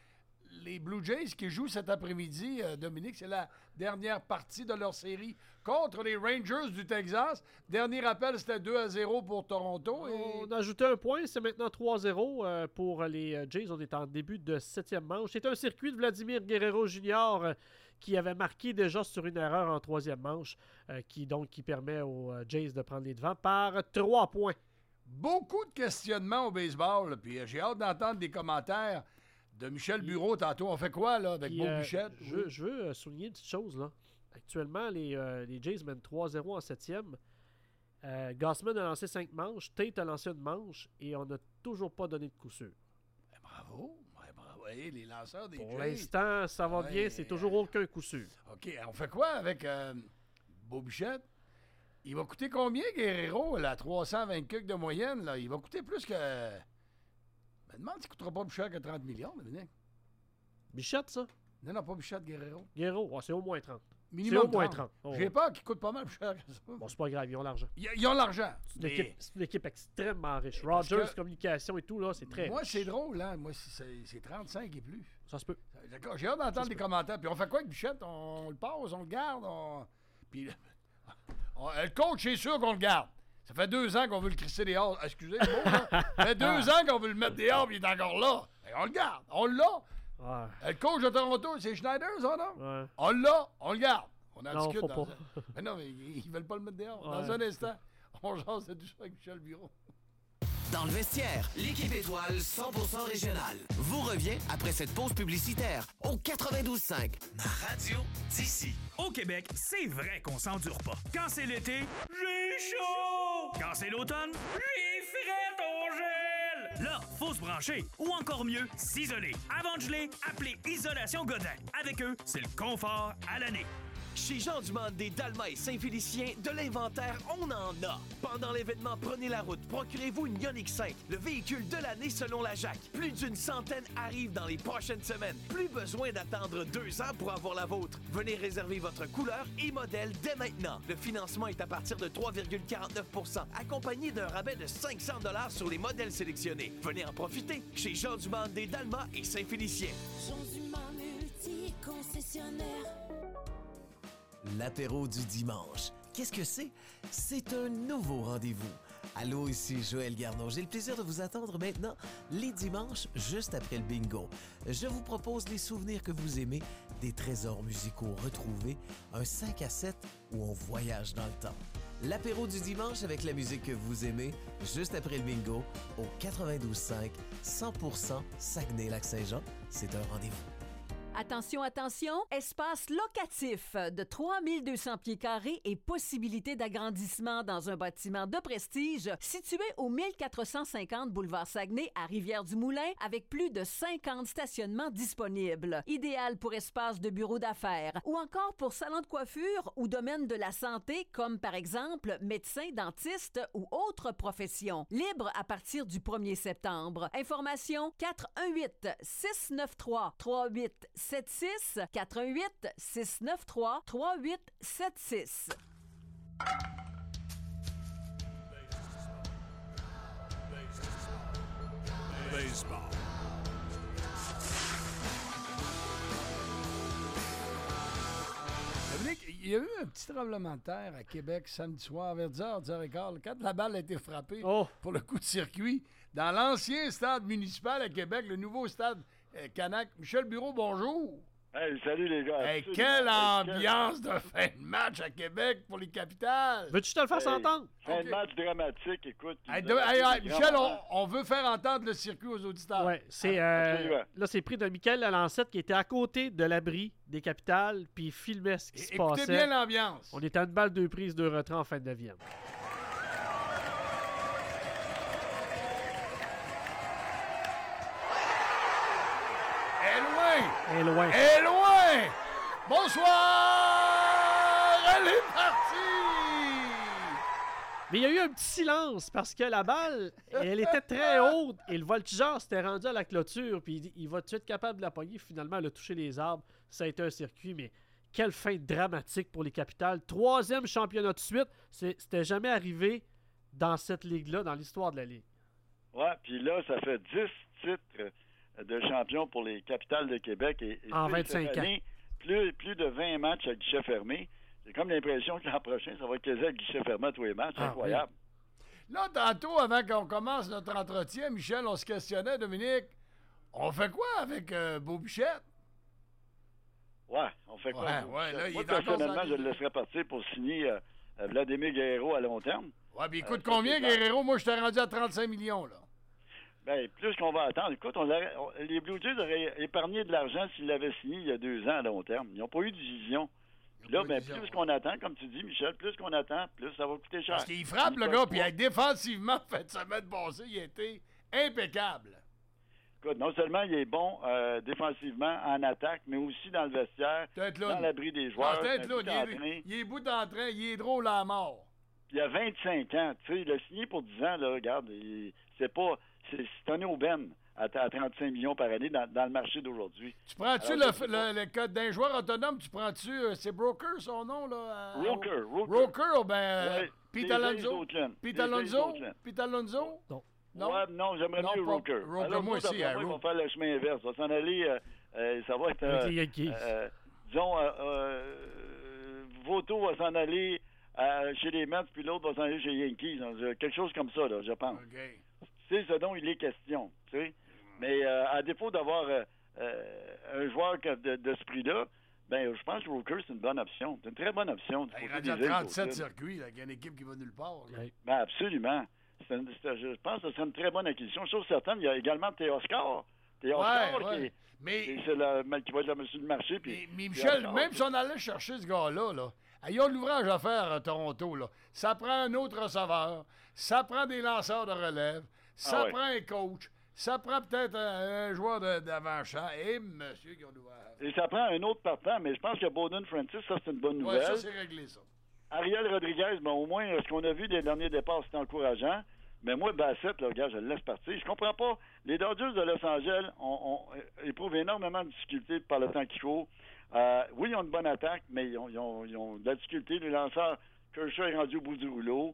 les Blue Jays qui jouent cet après-midi, Dominique, c'est la dernière partie de leur série contre les Rangers du Texas. Dernier rappel, c'était 2-0 pour Toronto. On a ajouté un point, c'est maintenant 3-0 pour les Jays. On est en début de 7e manche. C'est un circuit de Vladimir Guerrero Jr. Qui avait marqué déjà sur une erreur en 3e manche, qui permet aux Jays de prendre les devants par 3 points. Beaucoup de questionnements au baseball, puis j'ai hâte d'entendre des commentaires de Michel Bureau tantôt. On fait quoi, là, avec Beau Bichette? Je veux souligner une petite chose, là. Actuellement, les Jays mènent 3-0 en 7e. Gassman a lancé 5 manches, Tate a lancé une manche, et on n'a toujours pas donné de coup sûr. Bravo! Bravo! Hey, les lanceurs des Jays. Pour l'instant, ça va bien, c'est toujours aucun coup sûr. OK, on fait quoi avec Beau Bichette? Il va coûter combien, Guerrero, là, 320 cucs de moyenne? Là? Il va coûter plus que... Je me demande s'il ne coûtera pas plus cher que 30 millions, Dominique. Bichette, ça? Non, pas Bichette, Guerrero. Guerrero, c'est au moins 30. Minimum c'est au moins 30. Oh. J'ai peur qu'il coûte pas mal plus cher que ça. Bon, c'est pas grave, ils ont l'argent. Ils ont l'argent. C'est une équipe extrêmement riche. Rogers, communication et tout, là, c'est très Moi, riche. c'est drôle, hein. Moi, c'est 35 et plus. Ça se peut. D'accord, j'ai hâte d'entendre des commentaires. Puis on fait quoi avec Bichette? On le passe, on le garde? Puis le coach, c'est sûr qu'on le garde. Ça fait 2 ans qu'on veut le crisser dehors. Excusez le mot, là. Ça fait 2 ans qu'on veut le mettre dehors, puis il est encore là. Et on le garde. On l'a. Ouais. Le coach de Toronto, c'est Schneider, ça, non? Ouais. On l'a. On le garde. On en non, discute. faut pas. Mais non, mais ils veulent pas le mettre dehors. Ouais. Dans un instant, on jase de tout ça avec Michel Bureau. Dans le vestiaire, l'équipe étoile 100% régionale vous revient après cette pause publicitaire au 92.5. Ma radio d'ici. Au Québec, c'est vrai qu'on s'endure pas. Quand c'est l'été, j'ai chaud! Quand c'est l'automne, j'ai fret au gel! Là, faut se brancher. Ou encore mieux, s'isoler. Avant de geler, appelez Isolation Godin. Avec eux, c'est le confort à l'année. Chez Jean Dumande des Dalma et Saint-Félicien, de l'inventaire, on en a. Pendant l'événement Prenez la route, procurez-vous une Ioniq 5, le véhicule de l'année selon la JAC. Plus d'une centaine arrivent dans les prochaines semaines. Plus besoin d'attendre 2 ans pour avoir la vôtre. Venez réserver votre couleur et modèle dès maintenant. Le financement est à partir de 3,49 %, accompagné d'un rabais de 500 $ sur les modèles sélectionnés. Venez en profiter chez Jean Dumande des Dalma et Saint-Félicien. Jean Dumande multi-concessionnaire. L'apéro du dimanche. Qu'est-ce que c'est? C'est un nouveau rendez-vous. Allô, ici Joël Garneau. J'ai le plaisir de vous attendre maintenant les dimanches, juste après le bingo. Je vous propose les souvenirs que vous aimez, des trésors musicaux retrouvés, un 5 à 7 où on voyage dans le temps. L'apéro du dimanche avec la musique que vous aimez, juste après le bingo, au 92.5, 100% Saguenay-Lac-Saint-Jean. C'est un rendez-vous. Attention, attention, espace locatif de 3200 pieds carrés et possibilité d'agrandissement dans un bâtiment de prestige situé au 1450 boulevard Saguenay à Rivière-du-Moulin avec plus de 50 stationnements disponibles. Idéal pour espace de bureau d'affaires ou encore pour salon de coiffure ou domaine de la santé comme par exemple médecin, dentiste ou autres professions. Libre à partir du 1er septembre. Information 418-693-3876 418-693-3876. Baseball. Dominique, il y a eu un petit tremblement de terre à Québec samedi soir vers 10h, 10h15, quand la balle a été frappée pour le coup de circuit dans l'ancien stade municipal à Québec, le nouveau stade Canac. Michel Bureau, bonjour. Hey, salut les gars. Hey, quelle ambiance de fin de match à Québec pour les capitales. Veux-tu que je te le fasse entendre? Fin de match dramatique, écoute. Michel, on veut faire entendre le circuit aux auditeurs. Oui, là, c'est pris de Michael Lalancette qui était à côté de l'abri des capitales, puis il filmait ce qui se passait. Écoutez bien l'ambiance. On était à une balle, 2 prises, 2 retraits en fin de 9e. Et loin. Et loin. Bonsoir. Elle est partie. Mais il y a eu un petit silence parce que la balle, elle était très haute et le voltigeur s'était rendu à la clôture. Puis il va-tu être capable de la pogner? Finalement, elle a touché les arbres. Ça a été un circuit, mais quelle fin dramatique pour les capitales. 3e championnat de suite. C'était jamais arrivé dans cette ligue-là, dans l'histoire de la ligue. Ouais, puis là, ça fait 10 titres de champion pour les capitales de Québec. Et en 25 ans. Plus de 20 matchs à guichet fermé. J'ai comme l'impression que l'an prochain, ça va être quasi à guichet fermé à tous les matchs. Incroyable. Oui. Là, tantôt, avant qu'on commence notre entretien, Michel, on se questionnait, Dominique, on fait quoi avec Beaubichette? Ouais, on fait quoi? Ouais, là, moi, personnellement, je le laisserais partir pour signer Vladimir Guerrero à long terme. Ouais, puis écoute, combien, Guerrero? Moi, je t'ai rendu à 35 millions, là. Bien, plus qu'on va attendre. Écoute, les Blue Jays auraient épargné de l'argent s'ils l'avaient signé il y a 2 ans à long terme. Ils n'ont pas eu de vision. Puis là, plus qu'on attend, comme tu dis, Michel, plus qu'on attend, plus ça va coûter cher. Parce qu'il frappe, le gars, puis défensivement, fait de semaine passée, il a été impeccable. Écoute, non seulement il est bon défensivement, en attaque, mais aussi dans le vestiaire, dans l'abri des joueurs. Il est bout d'entrain, il est drôle à mort. Puis il a 25 ans, tu sais, il a signé pour 10 ans, là, regarde, c'est un aubaine à 35 millions par année dans le marché d'aujourd'hui. Tu prends-tu le code d'un joueur autonome, tu prends-tu, c'est Broker son nom, là? Roker, Pete Alonso? Non? Ouais, non, j'aimerais mieux Roker. Roker, moi aussi. Ils vont faire le chemin inverse. Ça va s'en aller, ça va être, disons, Votto va s'en aller chez les Mets, puis l'autre va s'en aller chez les Yankees. Quelque chose comme ça, là, je pense. Okay. C'est ce dont il est question, tu sais. Mais à défaut d'avoir un joueur de ce prix-là, ben je pense que Roker, c'est une bonne option. C'est une très bonne option. Il reste à 37 circuits, avec une équipe qui va nulle part. Ben absolument. Je pense que ce serait une très bonne acquisition. Chose certaine, il y a également Théoscar. Qui va être sur le marché. Mais Michel, même si on allait chercher ce gars-là, ils ont de l'ouvrage à faire à Toronto. Là. Ça prend un autre receveur. Ça prend des lanceurs de relève. Ça ouais. prend un coach. Ça prend peut-être un joueur d'avant-champ. Et monsieur qui ont ouvert. Et ça prend un autre partant, mais je pense que Bowden Francis, ça, c'est une bonne nouvelle. Ouais, ça, c'est réglé, ça. Ariel Rodriguez, au moins, ce qu'on a vu des derniers départs, c'est encourageant. Mais moi, Bassett, là, gars, je le laisse partir. Je comprends pas. Les Dodgers de Los Angeles éprouvent énormément de difficultés par le temps qu'il faut. Oui, ils ont une bonne attaque, mais ils ont de la difficulté. Les lanceurs, Kershaw est rendu au bout du rouleau.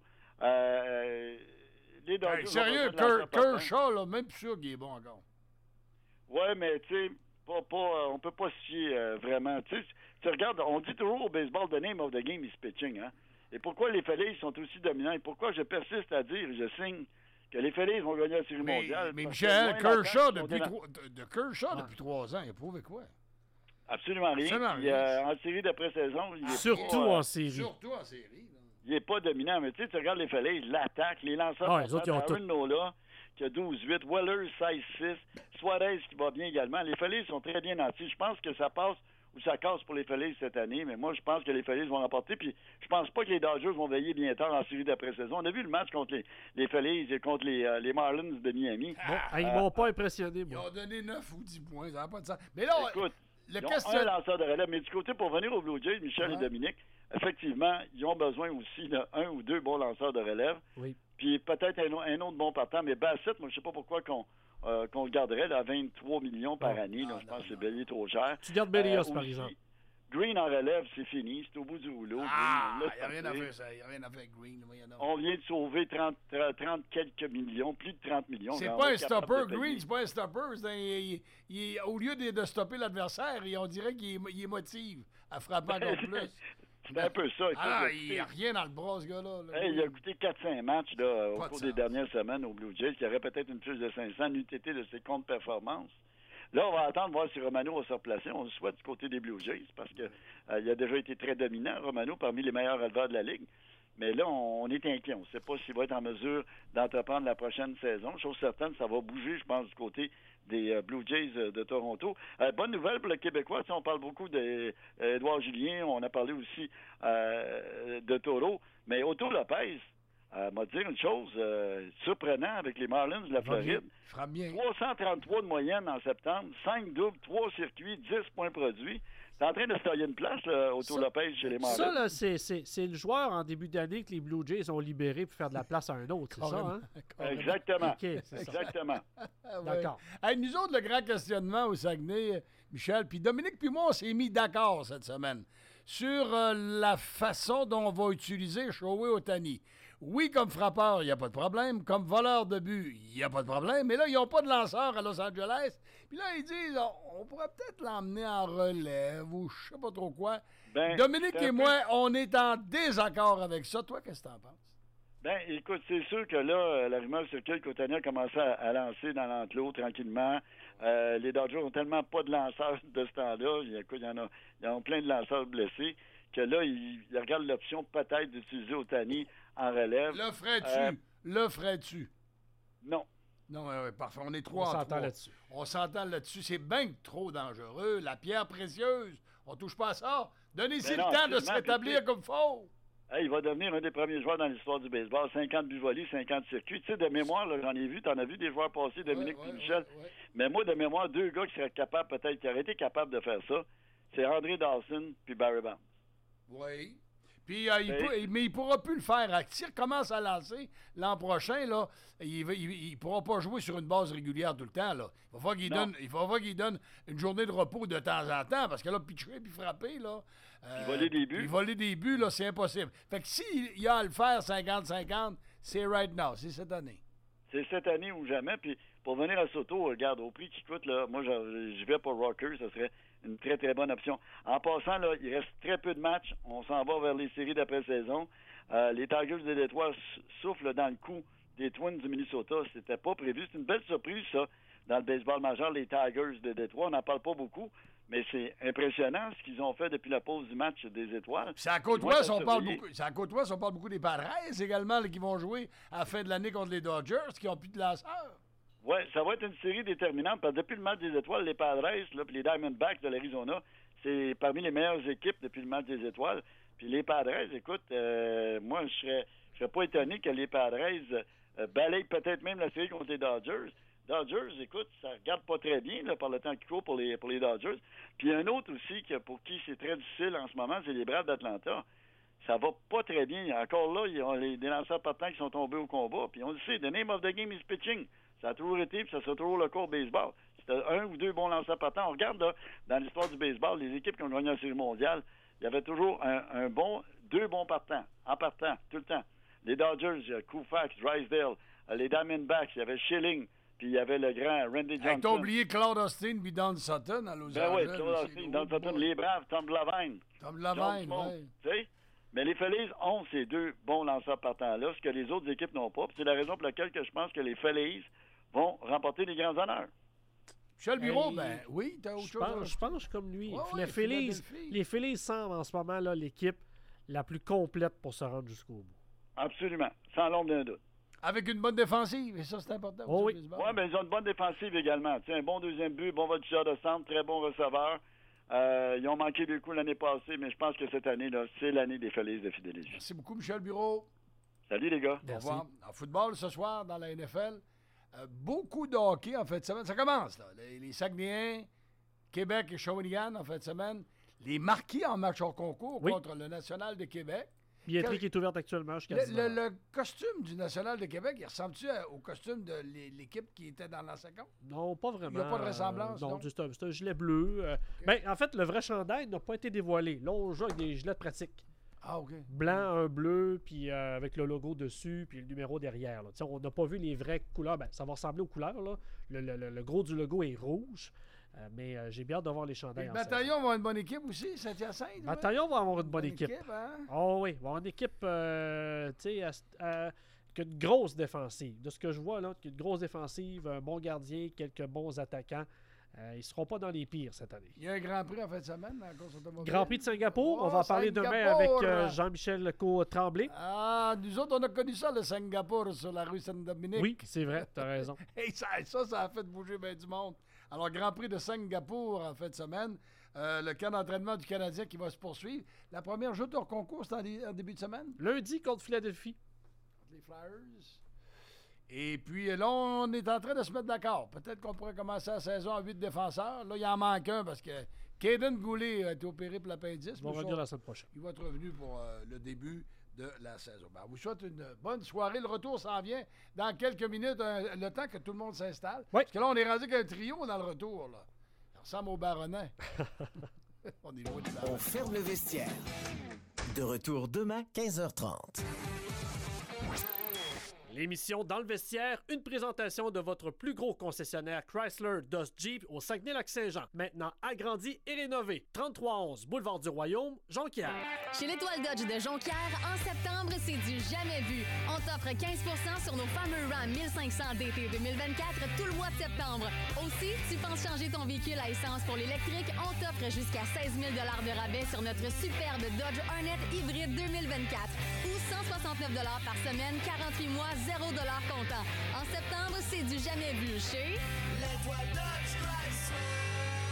Les Dodgers... Hey, sérieux, Kershaw, là, même plus sûr qu'il est bon encore. Ouais, mais tu sais, on peut pas se fier vraiment. Tu regardes, on dit toujours au baseball, the name of the game is pitching, hein. Et pourquoi les Phillies sont aussi dominants? Et pourquoi je persiste à dire, je signe, que les Phillies vont gagner la Série mondiale? Mais Michel, Kershaw, depuis 3 ans, il a prouvé quoi? Absolument rien. Puis, en série d'après-saison, il est surtout en série. Surtout en série. Là. Il n'est pas dominant. Mais tu regardes les Phillies, l'attaque, les lanceurs, Aaron Nola, qui a 12-8, Weller 16-6, Suarez qui va bien également. Les Phillies sont très bien nantis. Je pense que ça passe ou ça casse pour les Phillies cette année, mais moi, je pense que les Phillies vont remporter, puis je pense pas que les Dodgers vont veiller bien tard en série d'après-saison. On a vu le match contre les Phillies et contre les Marlins de Miami. Ils m'ont pas impressionné, moi. Ils ont donné 9 ou 10 points, ça n'a pas de sens. Mais là, écoute, ils ont un lanceur de relève, mais du côté, pour venir aux Blue Jays, Michel et Dominique, effectivement, ils ont besoin aussi d'un ou deux bons lanceurs de relève. Oui. Puis peut-être un autre bon partant, mais Bassett, moi, je sais pas pourquoi qu'on le garderait là, à 23 millions par année. Là, je pense que c'est belé trop cher. Tu gardes Berrios, par exemple. Green en relève, c'est fini. C'est au bout du rouleau. Il n'y a rien à faire, ça. Il n'y a rien à faire avec Green. On vient de sauver 30 quelques millions, plus de 30 millions. C'est pas un stopper, Green, c'est pas un stopper. Au lieu de stopper l'adversaire, on dirait qu'il est motive à frapper encore plus. C'est un peu ça. Il n'y a rien dans le bras, ce gars-là. Il a coûté 4-5 matchs là, au cours des dernières semaines aux Blue Jays, qui aurait peut-être une fiche de 500 UTT de ses contre-performances. Là, on va attendre voir si Romano va se replacer. On le souhaite du côté des Blue Jays parce que il a déjà été très dominant, Romano, parmi les meilleurs releveurs de la Ligue. Mais là, on est inquiet. On ne sait pas s'il va être en mesure d'entreprendre la prochaine saison. Chose certaine, ça va bouger, je pense, du côté des Blue Jays de Toronto. Bonne nouvelle pour le Québécois. On parle beaucoup d'Édouard Julien. On a parlé aussi de Taureau. Mais Otto Lopez m'a dit une chose surprenante avec les Marlins de la Floride. 333 de moyenne en septembre, 5 doubles, 3 circuits, 10 points produits. T'es en train de se tailler une place, Otto Lopez, chez les Marlins. Ça, là, c'est le joueur en début d'année que les Blue Jays ont libéré pour faire de la place à un autre, c'est ça, hein? Exactement. Okay, c'est exactement. D'accord. Hey, nous autres, le grand questionnement au Saguenay, Michel, puis Dominique puis moi, on s'est mis d'accord cette semaine sur la façon dont on va utiliser Shohei Ohtani. Oui, comme frappeur, il n'y a pas de problème. Comme voleur de but, il n'y a pas de problème. Mais là, ils n'ont pas de lanceur à Los Angeles. Puis là, ils disent, on pourrait peut-être l'emmener en relève ou je sais pas trop quoi. Dominique et moi, on est en désaccord avec ça. Toi, qu'est-ce que tu en penses? Ben, écoute, c'est sûr que là, la rumeur circule qu'Ohtani a commencé à lancer dans l'enclos tranquillement. Les Dodgers ont tellement pas de lanceurs de ce temps-là. Écoute, il y en a plein de lanceurs blessés que là, ils regardent l'option peut-être d'utiliser Ohtani en relève. Le ferais-tu? Non. Non, parfait. On est trois. On s'entend là-dessus. On s'entend là-dessus. C'est bien trop dangereux. La pierre précieuse, on touche pas à ça. Donnez-y le temps de se rétablir comme faut. Il va devenir un des premiers joueurs dans l'histoire du baseball. 50 buts volés, 50 circuits. Tu sais, de mémoire, là, j'en ai vu. T'en as vu des joueurs passer, Dominique et Michel. Mais moi, de mémoire, 2 gars qui seraient capables, peut-être, qui auraient été capables de faire ça, c'est André Dawson puis Barry Bonds. Oui. Puis, mais il ne pourra plus le faire. S'il recommence à lancer l'an prochain, là, il ne pourra pas jouer sur une base régulière tout le temps. Là. Il va falloir qu'il donne une journée de repos de temps en temps, parce que là, pitcher puis frapper, là... voler des buts, là, c'est impossible. Fait que s'il y a à le faire 50-50, c'est right now, c'est cette année. C'est cette année ou jamais. Puis pour venir à Soto, regarde, au prix qu'il coûte, là, moi, je vais pour Rocker, ça serait une très, très bonne option. En passant, là, il reste très peu de matchs. On s'en va vers les séries d'après-saison. Les Tigers de Détroit soufflent dans le coup des Twins du Minnesota. C'était pas prévu. C'est une belle surprise, ça, dans le baseball majeur, les Tigers de Détroit. On n'en parle pas beaucoup, mais c'est impressionnant ce qu'ils ont fait depuis la pause du match des Étoiles. C'est à Côte-Ouest, on parle beaucoup des Padres également, là, qui vont jouer à la fin de l'année contre les Dodgers, qui n'ont plus de lanceurs. Oui, ça va être une série déterminante, parce que depuis le match des Étoiles, les Padres, là, puis les Diamondbacks de l'Arizona, c'est parmi les meilleures équipes depuis le match des Étoiles. Puis les Padres, écoute, moi, je serais pas étonné que les Padres balaye peut-être même la série contre les Dodgers. Dodgers, écoute, ça regarde pas très bien là, par le temps qui court pour les Dodgers. Puis un autre aussi pour qui c'est très difficile en ce moment, c'est les Braves d'Atlanta. Ça va pas très bien. Encore là, ils ont des lanceurs partants qui sont tombés au combat. Puis on le sait, the name of the game is pitching. Ça a toujours été, puis ça sera toujours le cas au baseball. C'était un ou deux bons lanceurs partants. On regarde là, dans l'histoire du baseball, les équipes qui ont gagné la Série mondiale, il y avait toujours deux bons partants, en partant, tout le temps. Les Dodgers, il y a Koufax, Drysdale, les Diamondbacks, il y avait Schilling, puis il y avait le grand Randy Johnson. T'as oublié Claude Austin puis Don Sutton à Los Angeles. Oui, Claude Austin, Don Sutton, les Braves, Tom Lavine. Oui. Tu sais? Mais les Phillies ont ces deux bons lanceurs partants-là, ce que les autres équipes n'ont pas. Puis c'est la raison pour laquelle que je pense que les Phillies vont remporter les grands honneurs. Michel Bureau, oui, t'as autre chose. Je pense comme lui. Ouais, les Phillies semblent en ce moment là, l'équipe la plus complète pour se rendre jusqu'au bout. Absolument, sans l'ombre d'un doute. Avec une bonne défensive, et ça, c'est important. Oui, mais ils ont une bonne défensive également. T'sais, un bon deuxième but, bon voltigeur de centre, très bon receveur. Ils ont manqué 2 coups l'année passée, mais je pense que cette année, là, c'est l'année des Phillies de Philadelphie. Merci beaucoup, Michel Bureau. Salut, les gars. Au revoir. En football, ce soir, dans la NFL, beaucoup de hockey en fin de semaine. Ça commence, là. Les Saguenayens, Québec et Shawinigan en fin de semaine. Les Marquis en match hors concours contre le National de Québec. Billetterie qui est ouverte actuellement jusqu'à 10 le costume du National de Québec, il ressemble-tu au costume de l'équipe qui était dans l'an 50? Non, pas vraiment. Il n'y a pas de ressemblance, non? C'est un gilet bleu. En fait, le vrai chandail n'a pas été dévoilé. Là, on joue avec des gilets pratiques. Ah, OK. Blanc, un bleu, puis avec le logo dessus, puis le numéro derrière. Là. On n'a pas vu les vraies couleurs. Ça va ressembler aux couleurs. Là. Le gros du logo est rouge. Mais j'ai bien hâte de voir les chandails. Le bataillon va avoir une bonne équipe aussi, Saint-Hyacinthe. Le bataillon va avoir une bonne équipe. Hein? Oh oui, va avoir une équipe qui a une grosse défensive. De ce que je vois, là, qui a une grosse défensive, un bon gardien, quelques bons attaquants. Ils ne seront pas dans les pires cette année. Il y a un Grand Prix en fin de semaine dans la course automobile. Grand Prix de Singapour. On va en parler demain avec Jean-Michel Tremblay. Ah, nous autres, on a connu ça, le Singapour, sur la rue Saint-Dominique. Oui, c'est vrai, tu as raison. Et ça a fait bouger bien du monde. Alors, Grand Prix de Singapour en fin de semaine. Le camp d'entraînement du Canadien qui va se poursuivre. La première joute hors concours, c'est en début de semaine? Lundi contre Philadelphie. Les Flyers. Et puis là, on est en train de se mettre d'accord. Peut-être qu'on pourrait commencer la saison à 8 défenseurs. Là, il en manque un parce que Caden Goulet a été opéré pour l'appendix. Il va revenir la semaine prochaine. Il va être revenu pour le début de la saison. On vous souhaite une bonne soirée. Le retour s'en vient dans quelques minutes, le temps que tout le monde s'installe. Oui. Parce que là, on est rendu qu'un trio dans le retour. Là. Ça ressemble au Baronnet. On est loin du Baronnet. On ferme le vestiaire. De retour demain, 15h30. L'émission Dans le vestiaire, une présentation de votre plus gros concessionnaire Chrysler Dodge Jeep au Saguenay-Lac-Saint-Jean. Maintenant agrandi et rénové. 3311 Boulevard du Royaume, Jonquière. Chez l'Étoile Dodge de Jonquière, en septembre, c'est du jamais vu. On t'offre 15% sur nos fameux Ram 1500 d'été 2024 tout le mois de septembre. Aussi, tu penses changer ton véhicule à essence pour l'électrique, on t'offre jusqu'à 16 000 de rabais sur notre superbe Dodge Hornet hybride 2024 ou 169 par semaine, 48 mois, 0 $ comptant. En septembre, c'est du jamais vu chez l'Étoile Dodge Chrysler.